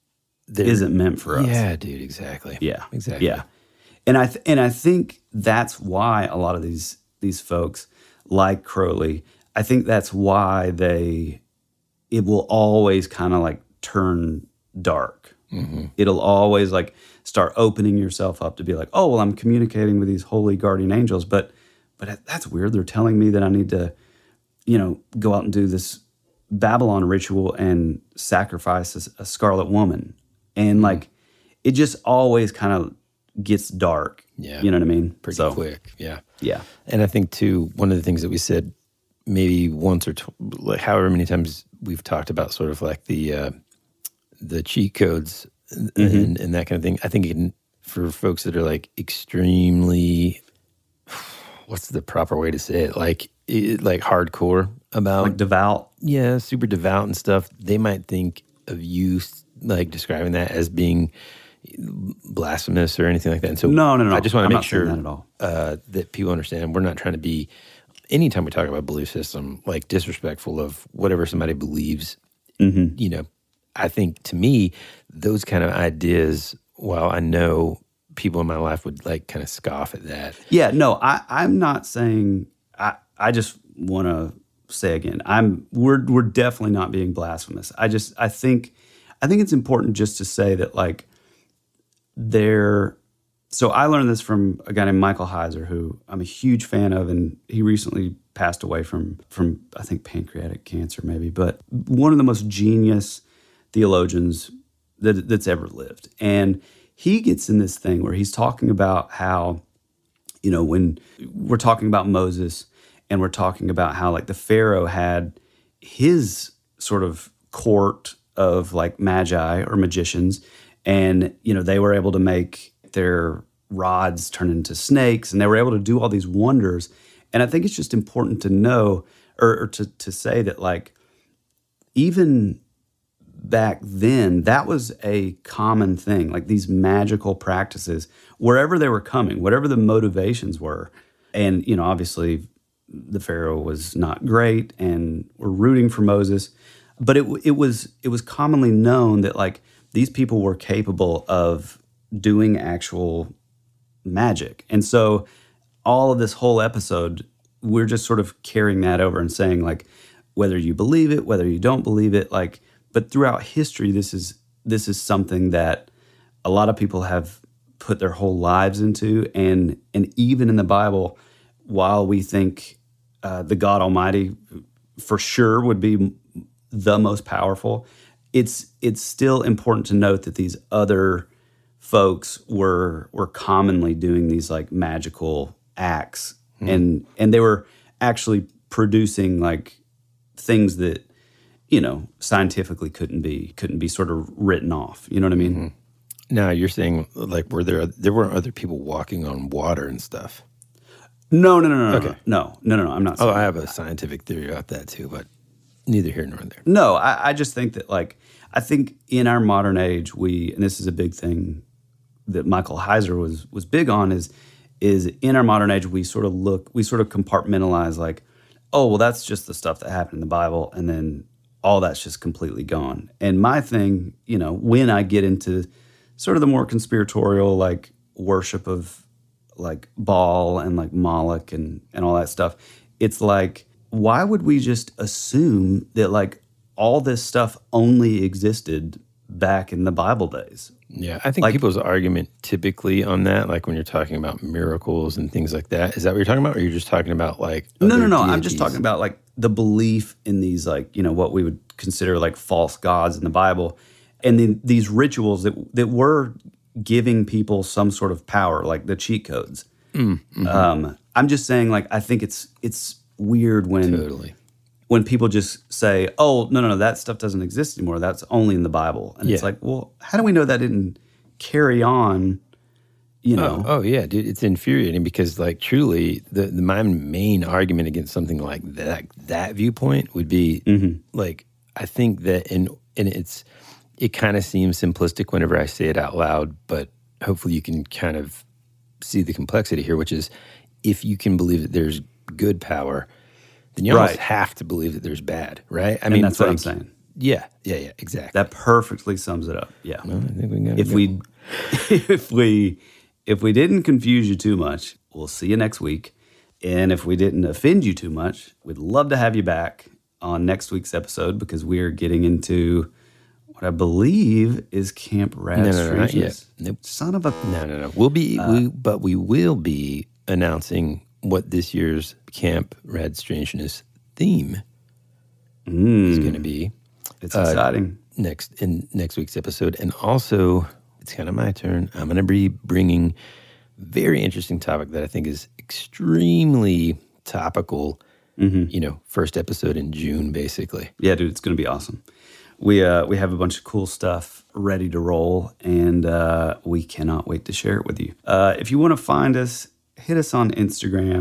isn't meant for us. Yeah, dude, exactly. Yeah, exactly. Yeah. And I th- and I think that's why a lot of these these folks like Crowley, I think that's why they it will always kind of like turn dark. Mm-hmm. It'll always like start opening yourself up to be like, oh, well, I'm communicating with these holy guardian angels, but but that's weird. They're telling me that I need to, you know, go out and do this Babylon ritual and sacrifice a, a scarlet woman. And mm-hmm. like it just always kind of gets dark. Yeah. You know what I mean? Pretty so, quick. Yeah. Yeah. And I think too, one of the things that we said maybe once or tw- like however many times we've talked about sort of like the uh, the cheat codes and, mm-hmm. and, and that kind of thing. I think it can, for folks that are like extremely what's the proper way to say it? Like, it, like hardcore about Like devout. yeah, super devout and stuff. They might think of you like describing that as being blasphemous or anything like that. And so, No, no, no. I just want to I'm make not saying sure that at all. Uh, that people understand we're not trying to be. Anytime we talk about belief system, like disrespectful of whatever somebody believes, Mm-hmm. you know, I think to me, those kind of ideas, while I know people in my life would like kind of scoff at that. Yeah, no, I, I'm not saying. I, I just want to say again, I'm we're we're definitely not being blasphemous. I just I think I think it's important just to say that like there. So I learned this from a guy named Michael Heiser, who I'm a huge fan of, and he recently passed away from from I think pancreatic cancer, maybe. But one of the most genius theologians that that's ever lived, and he gets in this thing where he's talking about how, you know, when we're talking about Moses and we're talking about how like the Pharaoh had his sort of court of like magi or magicians, and, you know, they were able to make their rods turn into snakes, and they were able to do all these wonders. And I think it's just important to know or, or to, to say that like even back then, that was a common thing, like these magical practices, wherever they were coming, whatever the motivations were. And, you know, obviously the Pharaoh was not great and we're rooting for Moses, but it it was it was commonly known that like these people were capable of doing actual magic. And so all of this whole episode, we're just sort of carrying that over and saying like, whether you believe it, whether you don't believe it, like, but throughout history, this is this is something that a lot of people have put their whole lives into. And and even in the Bible, while we think uh, the God Almighty for sure would be the most powerful, it's it's still important to note that these other folks were were commonly doing these like magical acts, hmm. and and they were actually producing like things that, you know, scientifically couldn't be couldn't be sort of written off. You know what I mean? Mm-hmm. Now you're saying like were there there weren't other people walking on water and stuff? No, no, no, no, okay. no, no, no, no. I'm not. Saying oh, I have that. a scientific theory about that too, but neither here nor there. No, I, I just think that like I think in our modern age, we and this is a big thing that Michael Heiser was was big on is is in our modern age we sort of look we sort of compartmentalize like, oh well, that's just the stuff that happened in the Bible, and then all that's just completely gone. And my thing, you know, when I get into sort of the more conspiratorial like worship of like Baal and like Moloch and and all that stuff, it's like, why would we just assume that like all this stuff only existed back in the Bible days? Yeah, I think like, people's argument typically on that, like when you're talking about miracles and things like that, is that what you're talking about? Or you're just talking about like No, no, no. deities? I'm just talking about like the belief in these like, you know, what we would consider like false gods in the Bible. And then these rituals that that were giving people some sort of power, like the cheat codes. Mm, mm-hmm. Um, I'm just saying like I think it's it's weird when Totally. when people just say, oh, no, no, no, that stuff doesn't exist anymore. That's only in the Bible. And Yeah. it's like, well, how do we know that didn't carry on, you know? Oh, oh yeah, dude, it's infuriating because like truly the, the my main argument against something like that that viewpoint would be Mm-hmm. like I think that in and it's it kind of seems simplistic whenever I say it out loud, but hopefully you can kind of see the complexity here, which is if you can believe that there's good power, then you almost Right. have to believe that there's bad, right? I And mean, that's what I'm like- saying. Yeah, yeah, yeah, exactly. That perfectly sums it up. Yeah. Well, I think we got If we if we if we didn't confuse you too much, we'll see you next week. And if we didn't offend you too much, we'd love to have you back on next week's episode because we're getting into what I believe is Camp Rad No, no, no, not Strangeness. yet. Nope. Son of a No, no, no. We'll be, Uh, we, but we will be announcing what this year's Camp Rad Strangeness theme is going to be It's uh, exciting. next in next week's episode, and also it's kind of my turn. I'm going to be bringing a very interesting topic that I think is extremely topical. Mm-hmm. You know, first episode in June, basically. Yeah, dude, it's going to be awesome. We uh, we have a bunch of cool stuff ready to roll, and uh, we cannot wait to share it with you. Uh, if you want to find us, hit us on Instagram,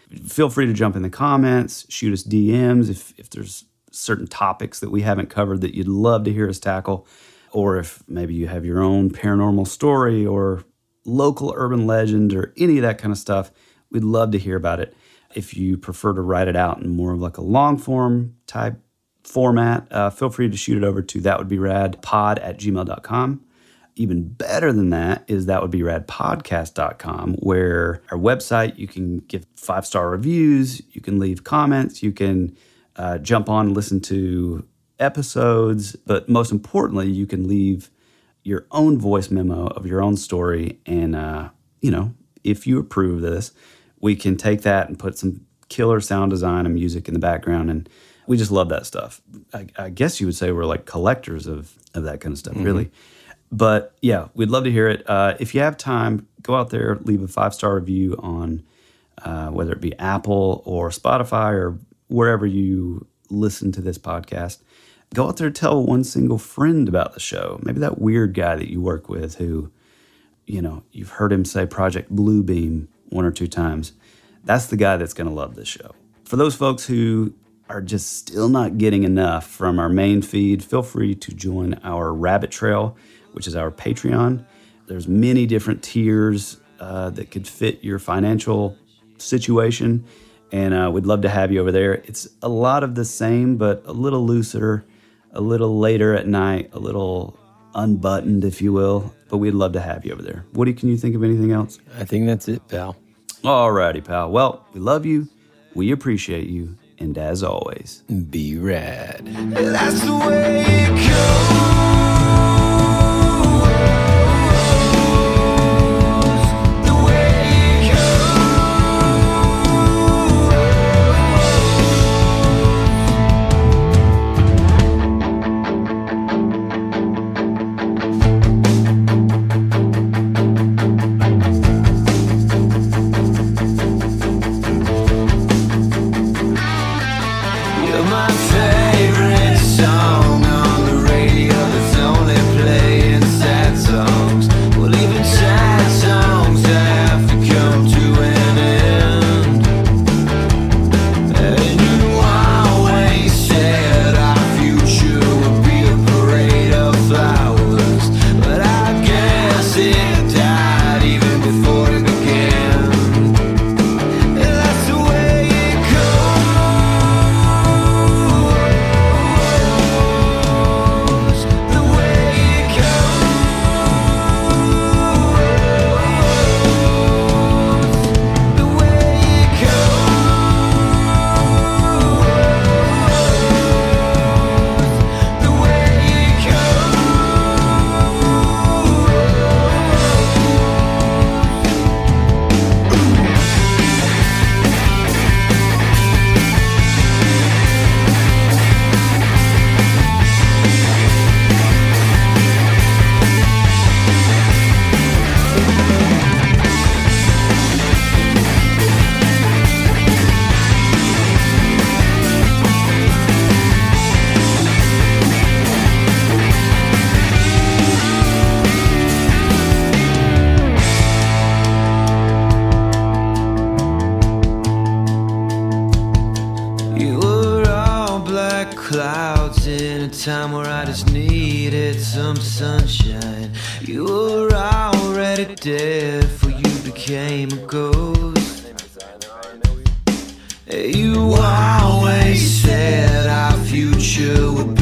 feel free to jump in the comments, shoot us D Ms if, if there's certain topics that we haven't covered that you'd love to hear us tackle, or if maybe you have your own paranormal story or local urban legend or any of that kind of stuff. We'd love to hear about it. If you prefer to write it out in more of like a long form type format, uh, feel free to shoot it over to that would be rad pod at gmail dot com. Even better than that is that would be rad podcast dot com, where our website, you can give five-star reviews, you can leave comments, you can uh, jump on and listen to episodes, but most importantly, you can leave your own voice memo of your own story. And, uh, you know, if you approve of this, we can take that and put some killer sound design and music in the background. And we just love that stuff. I, I guess you would say we're like collectors of, of that kind of stuff, mm-hmm. really. But yeah, we'd love to hear it. Uh, if you have time, go out there, leave a five-star review on uh, whether it be Apple or Spotify or wherever you listen to this podcast. Go out there, tell one single friend about the show. Maybe that weird guy that you work with who, you know, you've heard him say Project Bluebeam one or two times. That's the guy that's going to love this show. For those folks who are just still not getting enough from our main feed, feel free to join our Rabbit Trail, which is our Patreon. There's many different tiers uh, that could fit your financial situation, and uh, we'd love to have you over there. It's a lot of the same, but a little looser, a little later at night, a little unbuttoned, if you will, but we'd love to have you over there. Woody, can you think of anything else? I think that's it, pal. All righty, pal. Well, we love you, we appreciate you, and as always, be rad. That's the way it goes. Clouds in a time where I just needed some sunshine. You were already dead, for you became a ghost. You always said our future would be